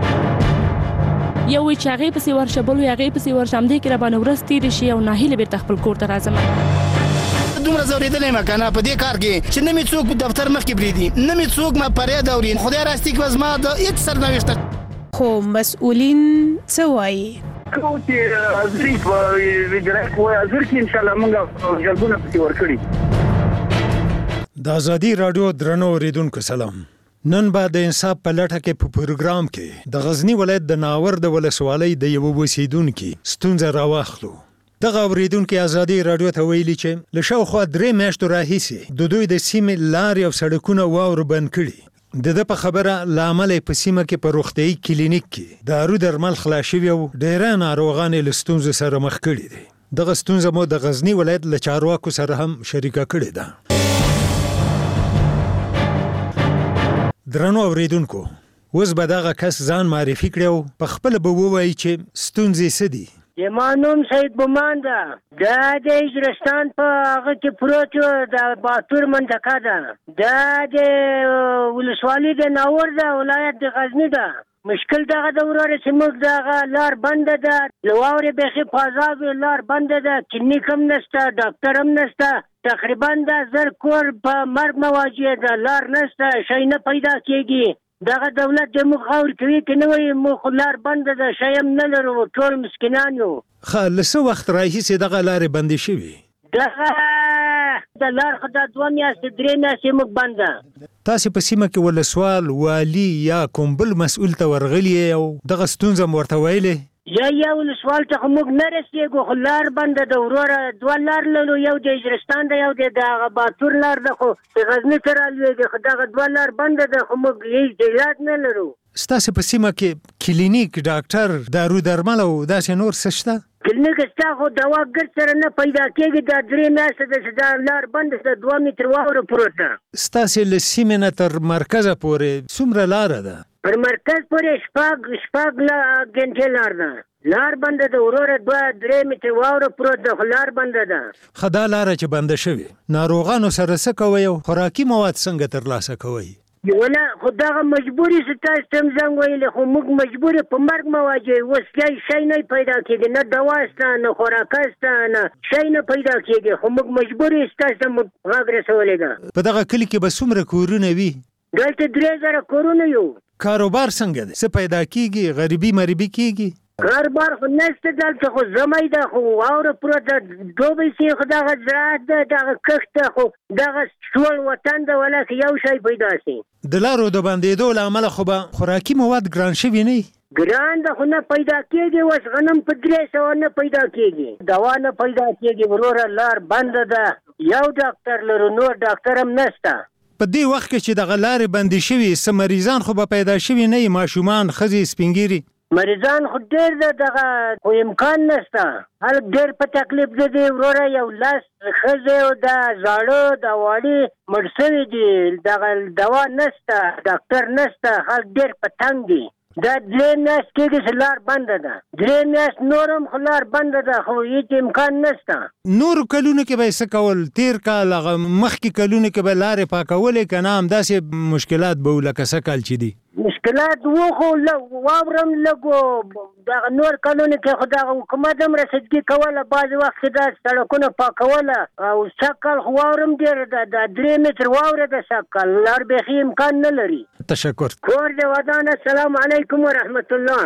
یو چې هغه پسې ورشه بل هغه پسې ورشه هم دې کې را باندې ورستي دي شي او ناهیله بیرته خپل کور ته راځم. دومره زوریدلې ما کنه په دې کار کې چې نه می څوک دفتر مخ کې بریدي نه می څوک ما پرې دورین خدای راستي کوز ما د هیڅ سرنوشت خو مسؤلین څه وایي. کوم چې ازري په وجرای کوی ازر کې ان شاء الله موږ جلبونه پکې ورکړي. د ازادي رادیو درنو اوریدونکو سلام. نن به د انصاف په لټه کې په پروګرام کې د غزنی ولایت د ناور د ولسوالۍ د یو اوسیدونکو ستونزه راوخلو. دغه اوریدونکو ازادي رادیو ته ویلي چې له شاوخوا درې میاشتو راهیسې د دوی د سیمې لارې او سړکونه واورو بند کړي. د ده په خبره لامل په سیمه کې په روغتیايي کلینیک کې دارو درمل خلاص شوي او ډېر ناروغان له ستونزو سره مخ کړي دي. دغه ستونزه مو د غزنی ولایت له چارواکو سره هم شریکه کړې ده. درنو اوریدونکو، اوس به دغه کس ځان معرفي کړي او په خپل به ووایي چې ستونزې څه دي. زما نوم سید بومان ده. دا د اجرستان په هغه کې پروت د باتور منطقه ده. دا د ولسوالۍ د ناور ده، ولایت د غزنی ده. مشکل دغه د وروره چې موږ دغه لار بنده ده، له واورې بیخي فضا لار بنده ده، کلینیک هم نشته، ډاکټر هم نشته. تقریبا د زر کور په مرګ مواجه ده، لار نشته، شی نه پیدا کېږي. دغه دولت د موږ غور کوي که نه وایي موږ لار بنده ده، شی هم نه لرو، ټول مسکینان یو. ښه، له څه وخت راهیسې دغه لارې بندې شوي؟ دغه د لار خو دا دوه میاشتې درې میاشتې موږ بنده. تاسې په سیمه کې ولسوال، والي یا کوم بل مسؤل ته ورغلي او دغه ستونزه مو ورته ویلې؟ یا یا ولسوال ته خو موږ نه رسېږو، خو لار بنده ده وروره. دوه لار لرو، یو د اجرستان ده، یو د دغه باتور لار ده، خو د غزني ته رالوېږي. خو دغه دوه لار بنده ده، خو موږ هېڅ جهاد نه لرو. ستاسې په سیمه کې کلینیک، ډاکټر، دارو درمل او داسې نور څه شته؟ کلینیک شته، خو دوا ګرد سره نه پیدا کېږي. دا درې میاشتې ده چې دا لار بنده ده، دوه متره واوره پروت ده. ستاسې له سیمې نه تر مرکزه پورې څومره لاره ده؟ پر مرکز پورې شپږ شپږ ګنټې لار ده. لار بنده ده وروره، دوه درې متره واوره پروت ده، خو لار بنده ده. ښه، دا لاره چې بنده شوې، ناروغانو سره څه کوئ او خوراکي مواد څنګه ترلاسه کوئ؟ یونه خو دغه مجبوري چې تاسو ته هم زنګ ویلی، خو موږ مجبورې په مرګ مواجه یو. اوس شی نه پیدا کېږي، نه دوا شته، نه خوراکه شته، نه شی نه پیدا کېږي، خو موږ مجبورې ستاسو ته موږ غږ رسولی ده. په دغه کلي کې به څومره کورونه وي؟ دلته درې زره کورونه یو. کاروبار څنګه دی؟ څه پیدا کېږي؟ غریبي مریبي کېږي؟ کاروبار خو نشته دلته، خو زمی ده، خو واوره پروت ده، دوبی سي، خو دغه زراعت ده، دغه کښت ده، خو دغه ټول وطن ده، ولکه یو شی پیدا سي. د لارو د بندېدو له امله خو به خوراکي مواد ګران شوي نه وي؟ ګران ده، خو نه پیدا کېږي. اوس غنم په درې سوه نه پیدا کېږي، دوا نه پیدا کېږي وروره. لار بنده ده، یو ډاکټر لرو، نور ډاکټر هم نشته. په دې وخت کې چې دغه لارې بندې شوي، څه مریضان خو به پیدا شوي نه وي؟ ماشومان، ښځې، سپین ږیري؟ مریضان خو ډېر ده، دغه خو امکان نشته. خلک ډېر په تکلیف ده دي وروره. یو لس ښځې او د زاړه د واړې مړ شوي دي، دغه دوا نشته، ډاکټر نشته، خلک ډېر په تنګ دي. دا درې میاشت کېږي چې لار بنده ده، درې میاشت نور هم خو لار بنده ده، خو هېڅ امکان نشته. نورو کلونو کې به یې څه کول؟ تېر کال، هغه مخکې کلونو کې به لارې پاکولې که نه همداسې مشکلات به و لکه څه کال چې دي؟ مشکلات و، خو واوره هم لږ و. دغه نور کلونو کې خو دغه حکومت هم رسیدګي کوله، بعضې وخت کې دا سړکونه پاکوله. او سږکال خو واوره هم ډېره ده، دا درې متره واوره ده سږکال، لار بیخي امکان نه لري. تشکر. کور دې ودان. السلام علیکم ورحمت الله.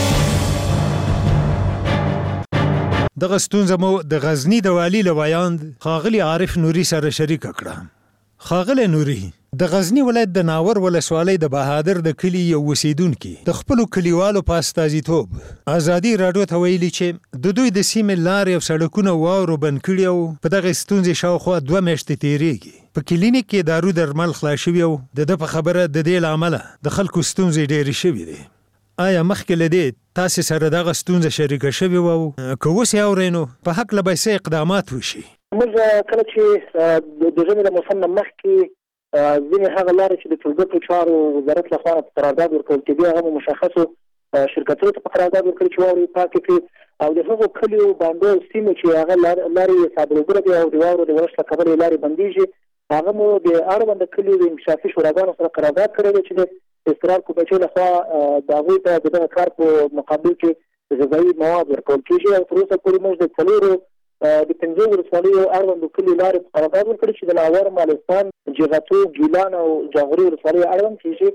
دغه ستونزه مو د غزنی د والي له ویاند ښاغلي عارف نوري سره شریکه کړه. ښاغلی نوري، د غزنی ولایت د ناور ولسوالۍ د بهادر د کلي یو اوسیدونکي د خپلو کلیوالو په استازیتوب ازادي راډیو ته ویلي چې د دوی د سیمې لارې او سړکونه واورو بند کړي او په دغه ستونزې شاوخوا دوه میاشتې تېرېږي. په کلینیک کې دارو درمل خلاص شوي او د ده په خبره د دې له امله د خلکو ستونزې ډېرې شوي دي. آیا مخکې له دې تاسې سره دغه ستونزه شریکه شوې وه او که اوس یې اورئ نو په هکله به څه اقدامات وشي؟ موږ کله چې د ژمي له موسم نه مخکې ځینې هغه لارې چې د ټولګټو چارو وزارت لخوا په قرارداد ورکول کېدې، هغه مشخصو شرکتونو ته په قرارداد ورکړي چې واورې پاکې کړي، او د هغو کلیو، بانډو او سیمو چې هغه لارې صادروګره دي او د واورو د ورش له کبله یې لارې بندېږي، هغه مو د اړونده کلیو د انکشافي شوراګانو سره قرارداد کړی دی چې د استقرار کمیټې لخوا د هغوی ته د دغه کار په مقابل کې غذایي مواد ورکول کېږي. او تر اوسه پورې موږ د څلورو د پنځو ولسوالیو اړوندو کلیو لارې په قرارداد ورکړي چې د لاور، مالستان، جغتو، ګیلان او جاغوري ولسوالۍ اړوند کېږي.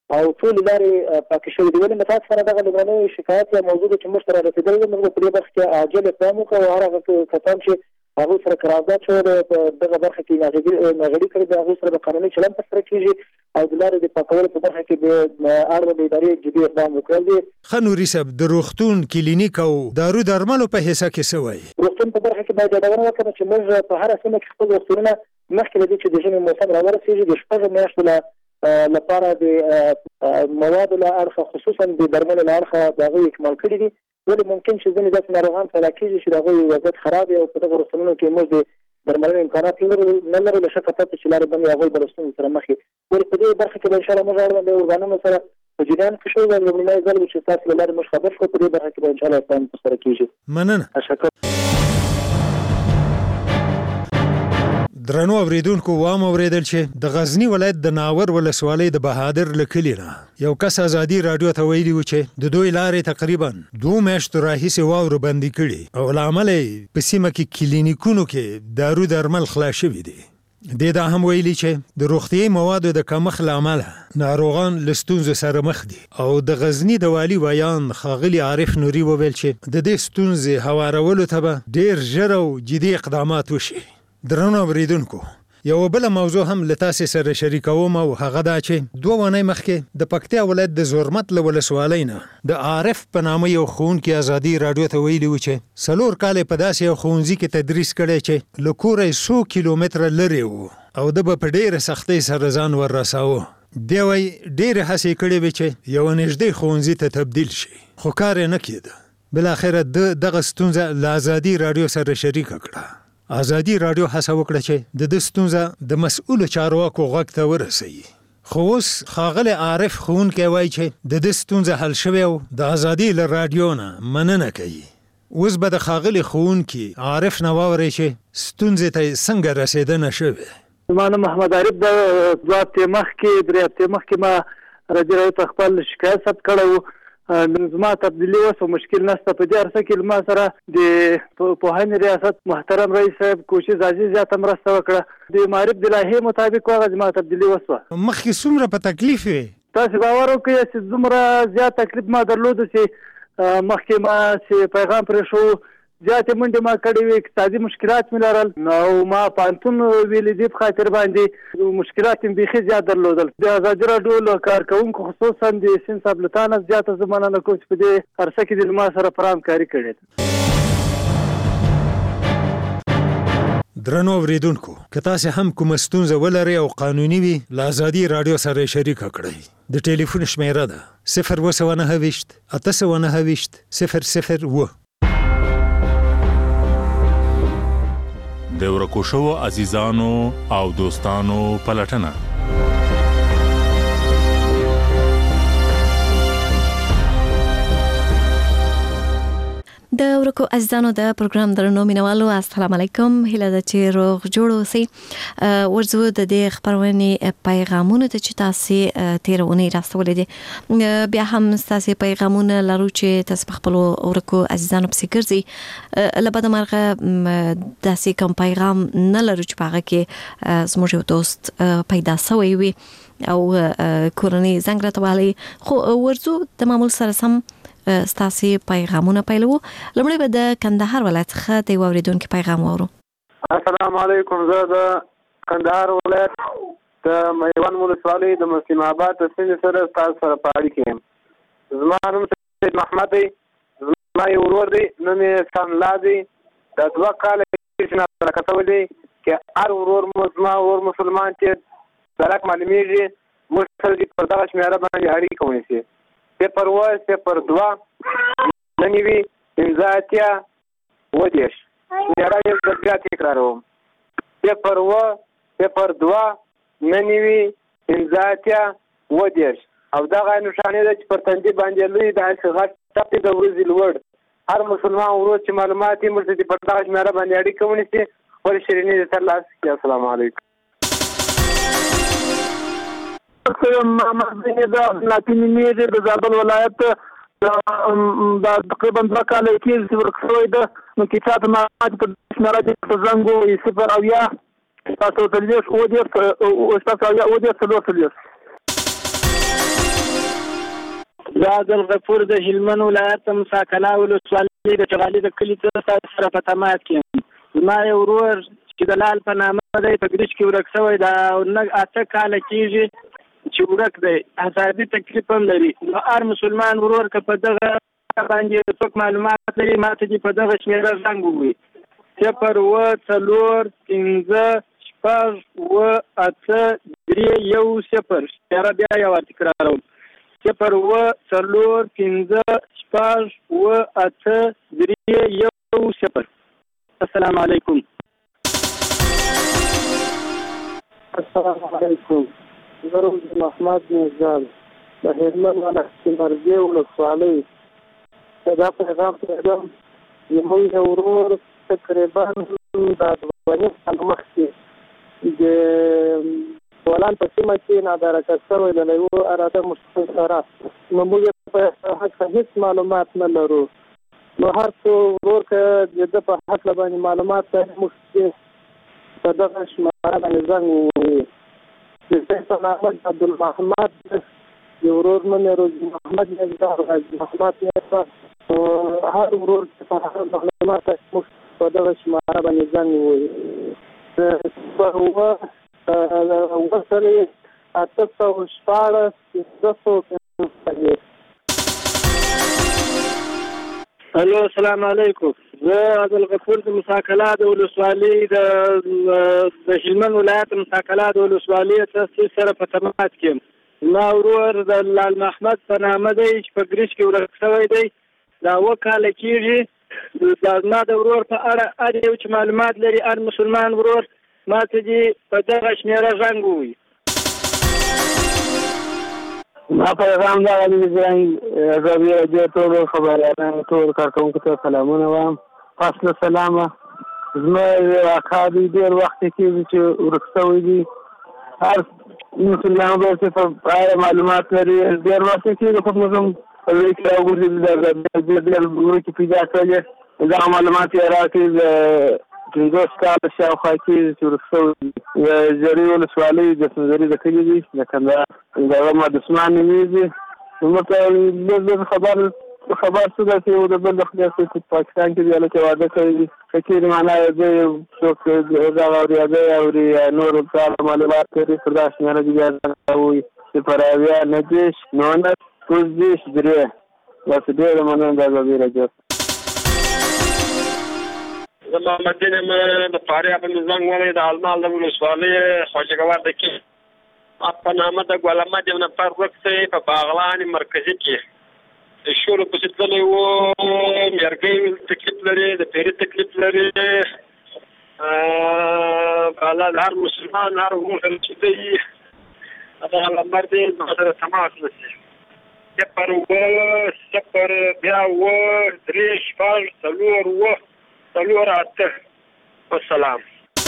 او ټول لارې پاکې شوې دي. ولې متاسفانه دغه لومړنی شکایت یا موضوع چې موږ ته رارسېدلی ده، موږ په دې برخه کې عاجل اقدام وکړو او هر هغه کسان چې هغوی سره قرارداد شوی دی په دغه برخه کې ناغېړي کړې ده، هغوی سره به قانوني چلند ترسره کېږي او د لارې د پاکولو په برخه کې د اړونده ادارې جدي اقدام وکړل دي. ښه نوري صاحب، د روغتون کلینیک او دارو درملو په حصه کې څه وایي؟ روغتون په برخه کې باید یادونه وکړم چې موږ په هره سیمه کې خپل روغتونونه مخکې له دې چې د ژمي موسم راورسېږي د شپږو میاشتو لپاره د موادو له اړخه خصوصا د درملو له اړخه د هغوی اکمال کړي دي. ولې ممکن چې ځینې داسې ناروغان پیدا کېږي چې د هغوی وضعیت خراب وي او په دغه روغتونونو کې موږ د درملنې امکانات نه لرو، له شکه پرته چې لارې بندې هغوی به له ستونزو سره مخ وي. ولې په دې برخه کې به انشاءالله موږ اړونده ارګانونو سره په جریان کې شو. دا لومړنی ځل و چې تاسو له لارې موږ خبر شو. په دې برخه کې به انشاءالله اقدام ترسره کېږي. مننه. تشکر. درنو اوریدونکو، وام اوریدل چې د غزنی ولایت د ناور ولسوالۍ د بهادر له کلي نه یو کس ازادي رادیو ته ویلي و چې د دوی لارې تقریبا دوه میاشتو راهیسې واورو بندي کړي او له امله یې په سیمه کې کلینیکونو کې دارو درمل خلا شوي دي. دې دا هم ویلي چې د روغتیایي موادو د کمښت له امله ناروغان له ستونزو سره مخ دي او د غزني د والي ویان ښاغلي عارف نوري وویل چې د دې ستونزې هوارولو ته به ډېر ژر او جدي اقدامات وشي. درنو اوریدونکو، یو بل موضوع هم له تاسې سره شریکوم او هغه دا چې دوه ونې مخکې د پکتیا ولایت د زورمت له ولسوالۍ نه د عارف په نامه یو ښوونکي ازادي راډیو ته ویلي و چې څلور کالې په داسې یو ښوونځي کې تدریس کړی چې له کوره یې څو کیلومتره لرې و او ده به په ډېره سختۍ سره ځان وررساوه. دی وایي ډېرې هڅې کړې وې چې یوه نږدې ښوونځي ته تبدیل شي، خو کار یې نه کېده. بالاخره ده دغه ستونزه له ازادي راډیو سره شریکه کړه. ازادي راډیو هڅه وکړه چې د دې ستونزه د مسؤلو چارواکو غوږ ته ورسوي. خو اوس ښاغلی عارف ښوونکی وایي چې د دې ستونزه حل شوې او د ازادي له راډیو نه مننه کوي. اوس به د ښاغلي ښوونکي عارف نه واورئ چې ستونزې ته یې څنګه رسېدنه شوې. زما نوم محمد عارف ده. دوه هفتې مخکې درې هفتې مخکې ما راډیو راډیو ته خپل شکایت ثبت کړی و. زما تبدیلي اوس مشکل نشته. په دې عرصه کې ما سره د پوهنې ریاست محترم رئیس صاحب کوشش عزیز زیاته مرسته وکړه. د معرف د لایحې مطابق هغه زما تبدیلي وسوه. مخکې څومره په تکلیف وې؟ تاسې باور وکړئ چې دومره زیات تکلیف ما درلودو چې مخکې ما چې پیغام پرې شو زیاتې منډې ما کړې وې، اقتصادي مشکلات مې لرل نو ما پوهنتون ویلي دې په خاطر باندې مشکلات مې بیخي زیات درلودل. د ازادي راډیو له کارکوونکو خصوصا د سین صاحب له تا نه زیاته زه مننه کوم چې په دې عرصه کې دې له ما سره پوره همکاري کړې ده. درنو اوریدونکو، که تاسې هم کومه ستونزه ولرئ او قانوني وي له ازادي راډیو سره یې شریکه کړئ. د ټلیفون شمیره ده صفر اووه سوه نهه ویشت اته سوه نهه ویشت صفر صفر اووه. د ورکو شوو عزیزانو او دوستانو پلټنه. د ورکو عزیزانو د پروګرام درنو مینوالو السلام علیکم. هیله ده چې روغ جوړ اوسئ. ورځو د دې خبرونې پیغامونه ته چې تاسو تیر اونۍ راستولې دي، بیا هم تاسو پیغامونه لرو چې تاسو خپل ورکو عزیزانو پسې ګرځي. لبد مرغه داسې کوم پیغام نه لرو چې هغه کې زموږ یو دوست پیدا شوی وي او کورنۍ زنګ راته والی، خو ورځو د معمول سره سم ستاسو پیغامونه پیلو. لمړی به د کندهار ولایت څخه د اوریدونکو پیغام وورو. السلام علیکم. زه د کندهار ولایت د میوند ولسوالۍ د مسلم آباد د سیمې سره تاسو سره په اړیکه کې یم. زما نوم سید محمد دی. زما یو ورور دی، نوم یې سانلا دی. د دوه کاله چې نه راکتو دی چې هر ورور مو زما ور مسلمان چې درک معلومیږي موږ سره په دغه شمیره باندې اړیکه ونیسي. صفر اووه صفر دوه نهه نوي پنځه اتیا اووه دېرش. شمیره یې بیا تکراروم. صفر اووه صفر دوه نهه نوي پنځه اتیا اووه دېرش. او دغه نښانې ده چې پر تندي باندې لوی داسې غټ ټپ دی د ورځې لوړ. هر مسلمان ورور چې معلومات یې موږ ته پر دغه شمیره باندې اړیکه ونیسي خپل شیریني دې ترلاسه کړي. السلام علیکم. محمد زینی د لاتینی میری د زابل ولایت د تقریبا دوه کاله کېږي چې ورک شوی ده. نو کې چاته معلومات په شمیره کې په زنګ ووایي صفر اویا تاسو څلوېښت اووه دېرش تاسو اویا اووه دېرش څلور څلوېښت. زه عبدالغفور د هلمند ولایت مساکلا ولسوالۍ د چغالي د کلي څخه سره په تماس کې یم. زما یو ورور چې د لال په نامه دی په ګریش کې ورک شوی دا اته کاله کېږي چې ورک دی، عصابي تکلیف هم لري. نو هر مسلمان ورور که په دغه باندې څوک معلومات لري ماته دې په دغه شمېره زنګ ووهي. صفر اوه څلور پنځه شپږ اوه اته درې یو صفر. شمېره بیا یو تکراروم: صفر اوه څلور پنځه شپږ اوه اته درې یو صفر. السلام علیکم. السلام علیکم. زه روز محمد نژاد د هلمند ولایت مرګي ولسوالۍ دا پیغام پیغام زموږ یو ورور تقریبا د دوه کال مخکې د بولان په سیمه کې نادرکه شوی له یوه اراده مشکل سره. نو موږ په حق هیڅ معلومات نه لرو. نو هر څو ورور که د ده په حق باندې معلومات لري موږ په دغه شماره باندې زنګ ووهي. د سیف محمد عبدالمحمد د ورور نوم یې روزي محمد نژاد غازي محمد نژاد. هر ورور چې په هغه معلومات موږ په دغه شماره باندې زنګ ووهي. صفر اوه اوه څلوېښت اته سوه شپاړس پنځه سوه پنځه. الو السلام علیکم. زه عبدالغفور د مساکلا د ولسوالۍ د هلمند ولایت مساکلا د ولسوالۍ څخه سره په تماس کې یم. زما ورور د لال محمد په نامه دی چې په ګریش کې ورک شوی دی دا اوه کاله کېږي. دا زما د ورور په اړه هر یو چې معلومات لري هر مسلمان ورور ماته دې په دغه شمېره زنګ ووهي. ما پیغام دغه دی زنګ زه بیا دې ټولو خبریالانو ټولو کارکوونکو ته سلامونه وایم. پس له سلامه زما یو اکا دی ډېر وخت کېږي چې ورک شوی دی. هر مسلمان ورور چې په اړه معلومات لري ډېر وخت کېږي خو موږ هم په دې کې راوګرځېدو ډېر ورکې پیدا کړلې. دغه معلومات یې راکړي د پنځوس کاله شاوخوا کېږي چې ورک شوی دی. د زري ولسوالۍ د سنځري د کلي دی د کندهار د هغه محمد عثمان نومېږي. موږ ته لږ خبر خبر څه ده چې یو د بل د خدای په پاکستان کې دی هلته واده کړی دی. که چېرې معنا زه یو څوک دغه اوري هغه اوري نور څه معلومات لري پر دغه شمېره دې بیا زنګ ووهي. صفر اویا نهه دېرش نولس شپږ دېرش درې. داسې ډېره مننه د ازادۍ راډیو. زه محمد دین یم د فاریاب مې زنګ ووهی د المال د ولسوالۍ خواجګوار کې په نامه د ګل احمد یو نفر ورک شوی په باغلان مرکزي کې. د شولو پسې تللی و، میرګۍ تکلیف لري، د پیري تکلیف لري. الله د هر مسلمان هر ورور چې دی هغه نمبر دی ما سره تماس وکړي. صفر اوه صفر بیا اوه درې شپږ څلور اوه څلور اته. والسلام.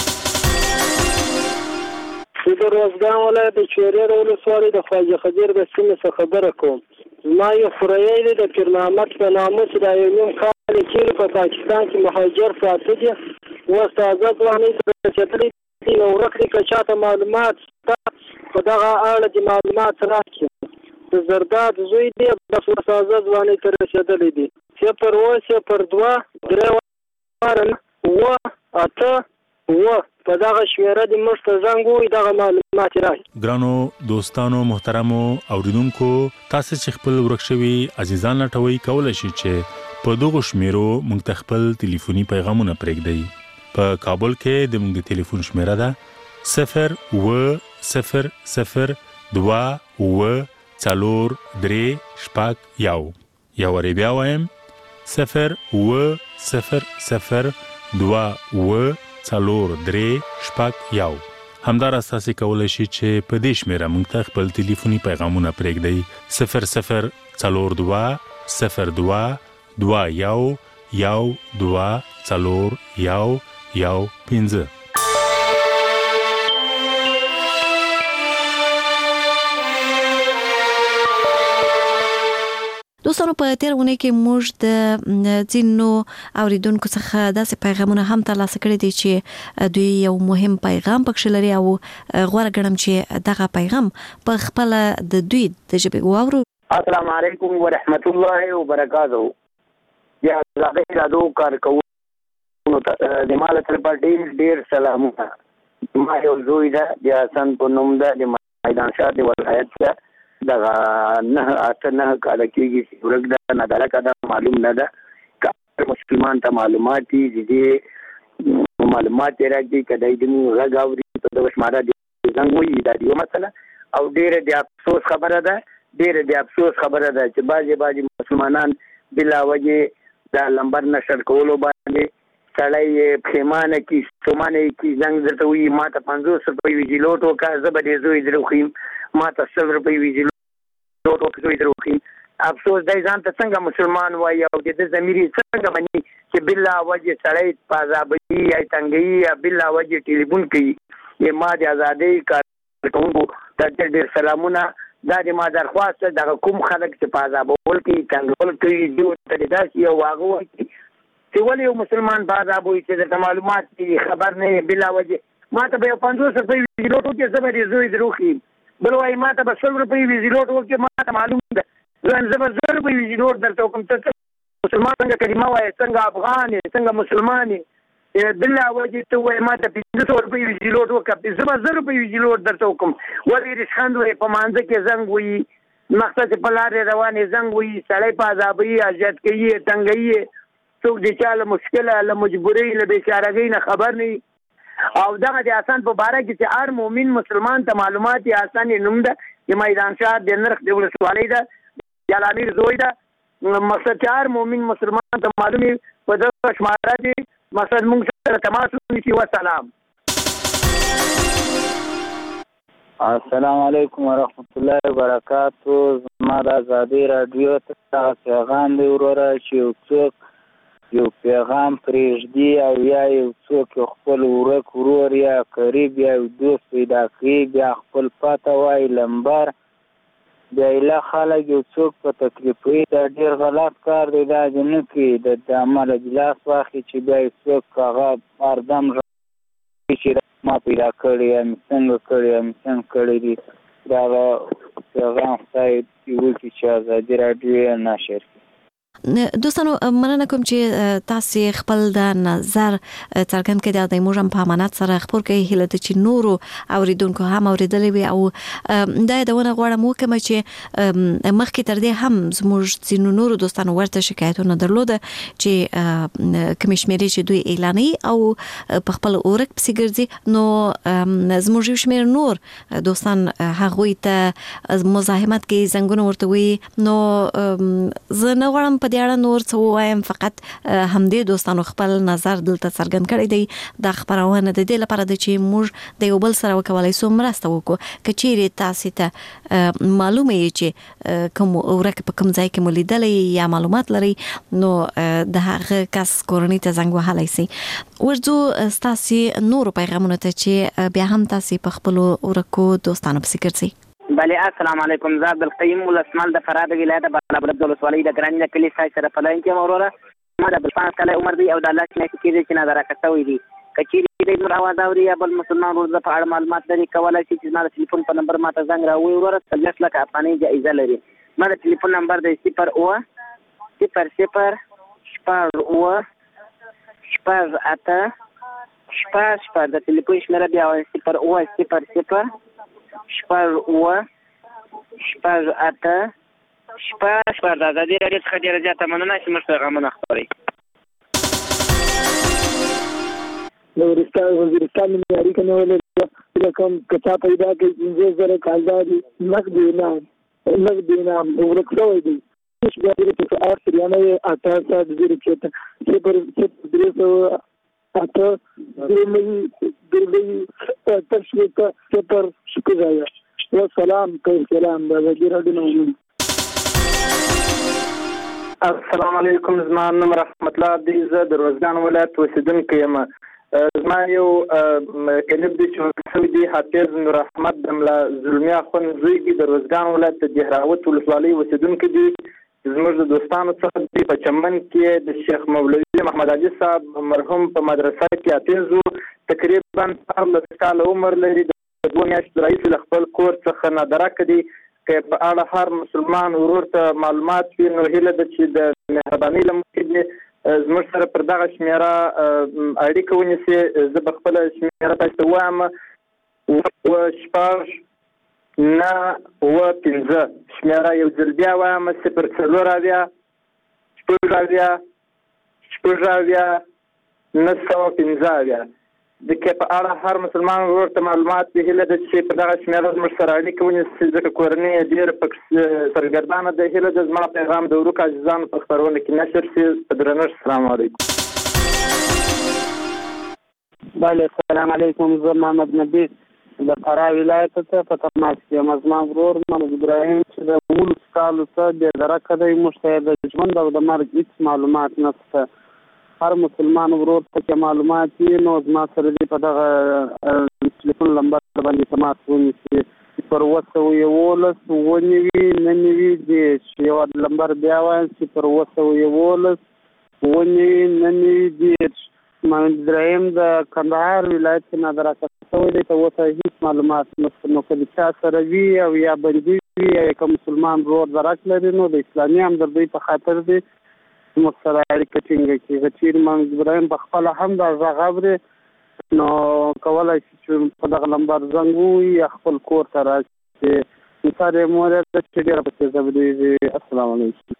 زه د روزګان ولایت د چوریر ولسوالۍ د خواجه خدیر د سیمې څخه خبره کوم. زما یو خوریی دی د پیر محمد په نامه چې دا یو نیم کال کېږي په پاکستان کې مهاجر پراته دي. اوس تازه ځوانۍ ته رسېدلی دي. نو ورک دي که چاته معلومات شته په دغه اړه دې معلومات راکړي. د زرداد زوی دی بس اوس تازه ځوانۍ ته رسېدلی دي. صفر اوه صفر دوه درې اوه اته اوه په دغه شمېره دې موږ ته زنګ ووهي دغه معلومات یې راکړي. ګرانو دوستانو محترمو اوریدونکو تاسو چې خپل ورک شوي عزیزان لټوي کولی شئ چې په دغو شمیرو موږ ته خپل ټلیفوني پیغامونه پرېږدئ. په کابل کې د موږ د ټلیفون شمیره ده صفر اوه صفر صفر دوه اوه څلور درې شپږ یو. یو وارې بیا وایم صفر اوه صفر صفر دوه اوه څلور درې شپږ یو. همداراز تاسو کولی شئ چې په دې شمیره موږ ته خپل ټلیفوني پیغامونه پرېږدئ صفر صفر څلور دوه صفر دوه دوه یو یو دوه څلور یو یو پنځه. دوستانو په تیرونه کې موږ د ځینو اوریدونکو څخه داسې پیغامونه هم ترلاسه کړي دي چې دوی یو مهم پیغام پکښ لري او غوړه ګڼم چې دغه پیغام په خپل د دوی د ژبې واورو. السلام علیکم ورحمت الله وبرکاتہ. یا زغی رادو کارکونو ته د مال تر ډیر ډیر سلامونه. ما یو زوی ده د حسن په نوم ده د میدان شاه د ولایت ده. دغه نه اته نه کاله کېږي چې ورک ده نه درکه ده معلوم نه ده. که مسلمان ته معلومات دي د دې معلومات یې راکړي که دی د مونږ غږ اوري په دغه شماره د زنګ وایي دا د یوه مسله او ډېره د افسوس خبره ده ډېره د افسوس خبره ده چې بعضې بعضې مسلمانان بلا وجې دا لمبر نشر کولو باندې سړی یې پښیمانه کړي ستومانه یې کړي زنګ درته وایي ما ته پنځوس روپۍ ویجیلوټ وکړه زه به دې زوی در وښیم ما ته سل روپۍ ویجیلوټ وکړه زوی در وښیم. افسوس دی ځان ته څنګه مسلمان وایي او د ده ضمیر یې څنګه مني چې بلا وجې سړی په عذابوي یا تنګوي یا بلا وجې ټلیفون کوي. یې ما د ازادۍ کارکوونکو ته ډېر ډېر سلامونه. دا د ما درخواست ده دغه کوم خلک چې په عذابول کوي تنګول کوي دوی ته د داسې یو واغه وکړي چې ولې یو مسلمان په عذابوي چې درته معلومات دي خبر نه یې بلا وجې ما ته به یو پنځوس روپۍ ویجیلوټ وکړي زه به دې زوی در وښیم. بل وایي ما ته به سل روپۍ ویجیلوټ وکړي ما ته معلوم ده زه به زر روپۍ ویجیلوټ درته وکړم. ته مسلمان څنګه کلمه وایې څنګه افغان یې څنګه مسلمان یې بلا وجې ته وایې ما ته پنځه سوه روپۍ ویجیلوټ وکړه زه به زر روپۍ ویجیلوټ درته وکړم. ولې ریشخند وایې په مانځه کې زنګ وایي مقصد په لارې روانې زنګ وایي سړی په عذابوي اذیت کوي یې تنګوي یې څوک د چا له مشکله له مجبورۍ له بېچارګۍ نه خبر نه وي. او دغه د حسن په باره کې چې هر مؤمن مسلمان ته معلومات یې حسن یې نوم ده د میدان شاه د نرخ د ولسوالۍ ده د الامیر زوی ده. مقصد چې هر مؤمن مسلمان ته معلوم وي په دغه شماره کې مقصد موږ سره تماس ونیسي. وسلام. السلام علیکم ورحمت الله وبرکاتو. زما د ازادۍ راډیو ته دغه پیغام دی وروره چې یو څوک یو پیغام پرېږدي او یا یو څوک یو خپل ورک ورور یا قریب یا یو دوست پیدا کړي بیا خپل پته وایي لمبر بیا ایله خلک یو څوک په تکلیف وي دا ډېر غلط کار دی. دا دې نه کړي د د عمله ګیلاس واخلي چې بیا یو څوک هغه هردم چې ما پیدا کړی یا مې څنګه کړی یا مې څنګه کړی دي. د هغه پیغام خدای وکړي چې ازادي راډیو یې نشر کړي. دوستانو مننه کوم چې تاسو خپل د نظر څرګند کړئ د موږ هم په امانت سره خبر کوي هله چې نورو اوریدونکو هم اوریدلې وي او دا د ونه غواړم وکم چې مخکې تر دې هم زموږ ځینو نورو دوستانو ورته شکایتونه درلوده چې کمیشمري چې دوی اعلاني او په خپل اورک پسې ګرځي نو زموږ یو شمېر نور دوستان هغوی ته مزاحمت کوي زنګونه ورته وي. نو زه نه غواړم په دې اړه نور څه ووایم فقط همدې دوستانو خپل نظر دلته څرګند کړی دی. دا خبرونه د دې لپاره ده چې موږ د یو بل سره وکولای سو مرسته وکړو که چیرې تاسو ته معلومه یې چې کوم ورک په کوم ځای کې مو لیدلې یا معلومات لري نو د هغه کس کورنۍ ته زنګ وهلی سئ. ورځو ستاسو نورو پیغامونو ته چې بیا هم تاسو په خپلو ورکو دوستانو پسې ګرځئ. بله السلام علیکم. زه عبدالقیوم ولسمال د فراه د ولایت بالابلد ولسوالۍ د ګراني د کلي ستاسو سره په لاین کې یم وروره. ما د پنځه کاله عمر دی او د الله څخه کېږي چې نظر شوی دی. که چیرې د نور اواز اوري یا بل مسلمان ورته په اړه معلومات لري کولای شي چې ما د ټلیفون په نمبر ماته زنګ راوړي وروره. څلوېښت لکه افغانۍ جایزه لري. ما د ټلیفون نمبر دی صفر اوه صفر صفر شپږ اوه شپږ اته شپږ شپږ د ټلیفون شمېره بیا وایي صفر اوه صفر صفر شپږ اوه شپږ اته شپږ شپږ. د ازادي راډیو څخه ډېره زیاته مننه چې موږ پیغامونه خپروي. د وزیرستان وزیرستان مې اړیکه نیولې ده کوم که چا پیدا کړي پنځه زره کالدار نقد انعام نقد انعام ورک شوی دی. بیا دې چې آر تریانوي اته سات زیرو چېرته صفر صفر درې سوه اته درې درې اته شپېته صفر شپږ ځایه. والسلام کوم سلام د ازادي راډیو نه. السلام علیکم. زما نوم رحمت الله دی. زه د روزګان ولایت اوسېدونکی یم. زما یو کلیپ دی چې شوی دی حافظ نور احمد د ملا زلمي اخوند زوی دی د روزګان ولایت د دهراوت ولسوالۍ اوسېدونکی دی. زموږ د دوستانو څخه دی په چمن کې د شیخ مولوي محمد علي صاحب مرحوم په مدرسه کې حافظ و. تقریبا څوارلس کاله عمر لري. د دوه میاشتو راهیسې له خپل کور څخه نادرکه دی که په اړه هر مسلمان ورور ته معلومات وي نو هیله ده چې د مهربانۍ له مخې زموږ سره پر دغه شمیره اړیکه ونیسي. زه به خپله شمیره تاسو ته ووایم: اووه شپږ نه اووه پنځه. شمیره یو ځل بیا وایم: صفر څلور اویا شپږ اویا شپږ اویا نه سوه پنځه اویا. د کې په اړه هر مسلمان ورور ته معلومات وي هیله ده چې په دغه شمیره زموږ سره اړیکه ونیسي، ځکه کورنۍ یې ډېره پکې سرګردانه ده. هیله ده زما پیغام د وروکو عزیزانو په خپرونه کې نشر شي. په درنښت السلام علیکم. بله السلام علیکم. زه محمد نبی د فراه ولایت ته په تماس کې یم. زما ورور محمد ابراهیم چې د اوولس کالو څخه بېدرکه دی، موږ ته د ژوند او د مرګ هېڅ معلومات نشته. هر مسلمان ورور ته چې معلومات وي نو زما سره دې په دغه ټلیفون نمبر باندې تماس ونیسي: صفر اووه سوه یولس اووه نوي نهه نوي دېرش. یو نمبر بیا وایم: صفر اووه سوه یولس اووه نوي نهه نوي دېرش. محمد ابراهیم د کندهار ولایت کې نه راکښته شوی دی، ته اوسه هېڅ معلومات نشته. نو که د چا سره وي او یا بندي وي یا که مسلمان ورور درک لري نو د اسلامي همدردۍ په خاطر دی موږ سره اړیکه ټینګه کړي. که چیرې محمد ابراهیم په خپله هم دا غږ اوري نو کولی شي چې په دغه نمبر زنګ ووهي یا خپل کور ته راشي. مثال یې مورد ده چې ډېره پسې ځبرېږي. السلام علیکم.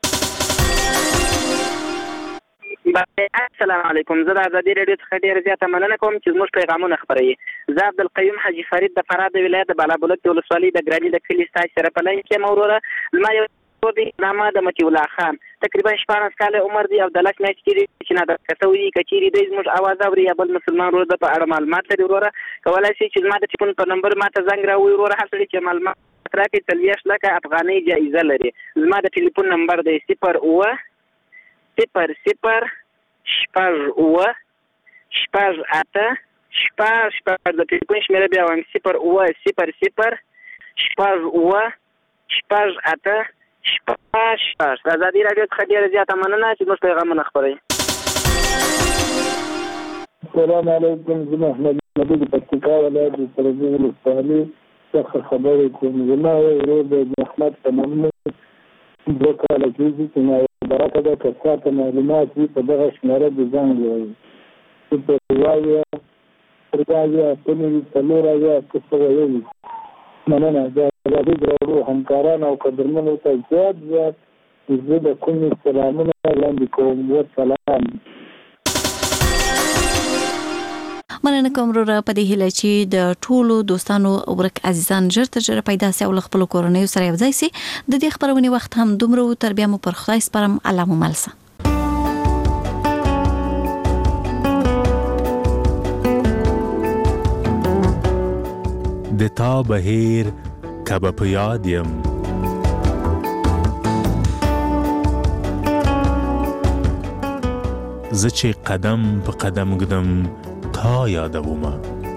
السلام علیکم. زه د ازادي راډیو څخه ډېره زیاته مننه کوم چې زموږ پیغامونه خپروي. زه عبدالقیوم حاجي فرید د فراه د ولایت د بالابلوک د ولسوالۍ د ګراني د کلي ستاسو سره په لاین کې یم. وروره زما یو دی نامه د مطیع الله خان، تقریبا شپاړس کاله عمر دی او د لس میاشتې کېږي چې نادرکه شوی دی. که چیرې دی زموږ اواز اوري یا بل مسلمان ورور د په اړه معلومات لري وروره کولی شي چې زما د ټلیفون په نمبر ما ته زنګ راووهي. وروره هر سړي چې معلومات راکړي څلوېښت لکه افغانۍ جایزه لري. زما د ټلیفون نمبر دی صفر اووه صفر صفر شپږ اووه شپږ اته شپږ شپږ. د ټلیفون شمېره بیا وایم: صفر اووه صفر صفر شپږ اووه شپږ اته شپږ شپږ. د ازادي راډیو څخه ډېره زیاته مننه چې زموږ پیغامونه خپروي. السلام علیکم. زه محمد نبی د پکتیکا ولایت د سرجې ولسوالۍ څخه خبرې کوم. زما یو ورور دی محمد په نوم دوه کاله کېږي چې نابرکه ده. که چا ته معلومات وي په دغه شمېره د زنګ ووهي: صفر اووه اویا شپږ اویا اته نوي څلور اویا اته سوه یو. مننه. د ازادي راډیو همکاران او قدرمنو ته زیات زیات زه د کومې سلامونه وړاندې کوم. وسلام. مننه کوم وروره په دې هیله چې د ټولو دوستانو ورک عزیزان ژر تر ژره پیدا سي او له خپلو کورنیو سره یو ځای سي. د دې خپرونې وخت هم دومره و. تر بیا مو پر خدای سپارم. الله مو مل شه. د تا بهیر کبه په یاد یم زه چې قدم په قدم ږدم تا یادومه.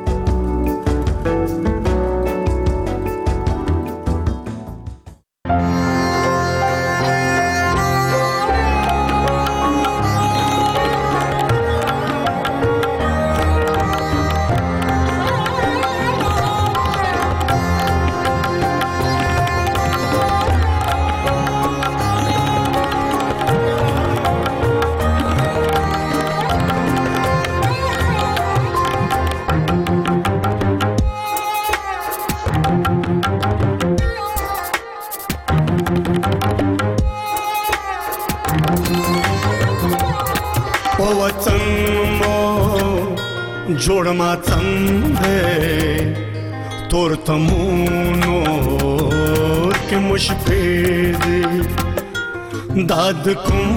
جوړ ما څنګه تور تمونو کې مشفید داد کوم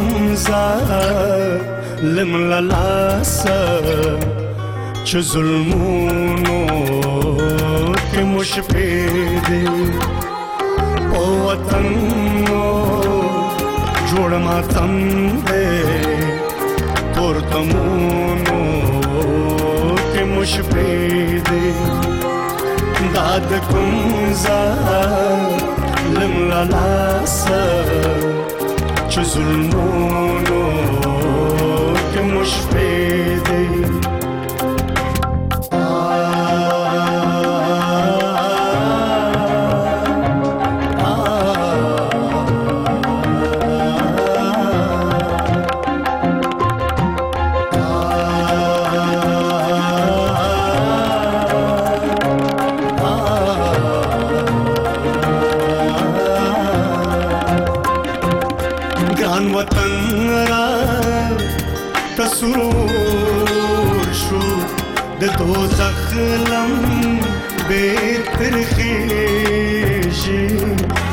ظالم لاس چې ظلمونو کې مشفید او وطن جوړ ما څنګه تور تمونو مشفید داد کوم ظالم لاس چې ظلمونو کې مشفید آ ګران وطن را تسرور شو د دوزخ لم به ترخیشي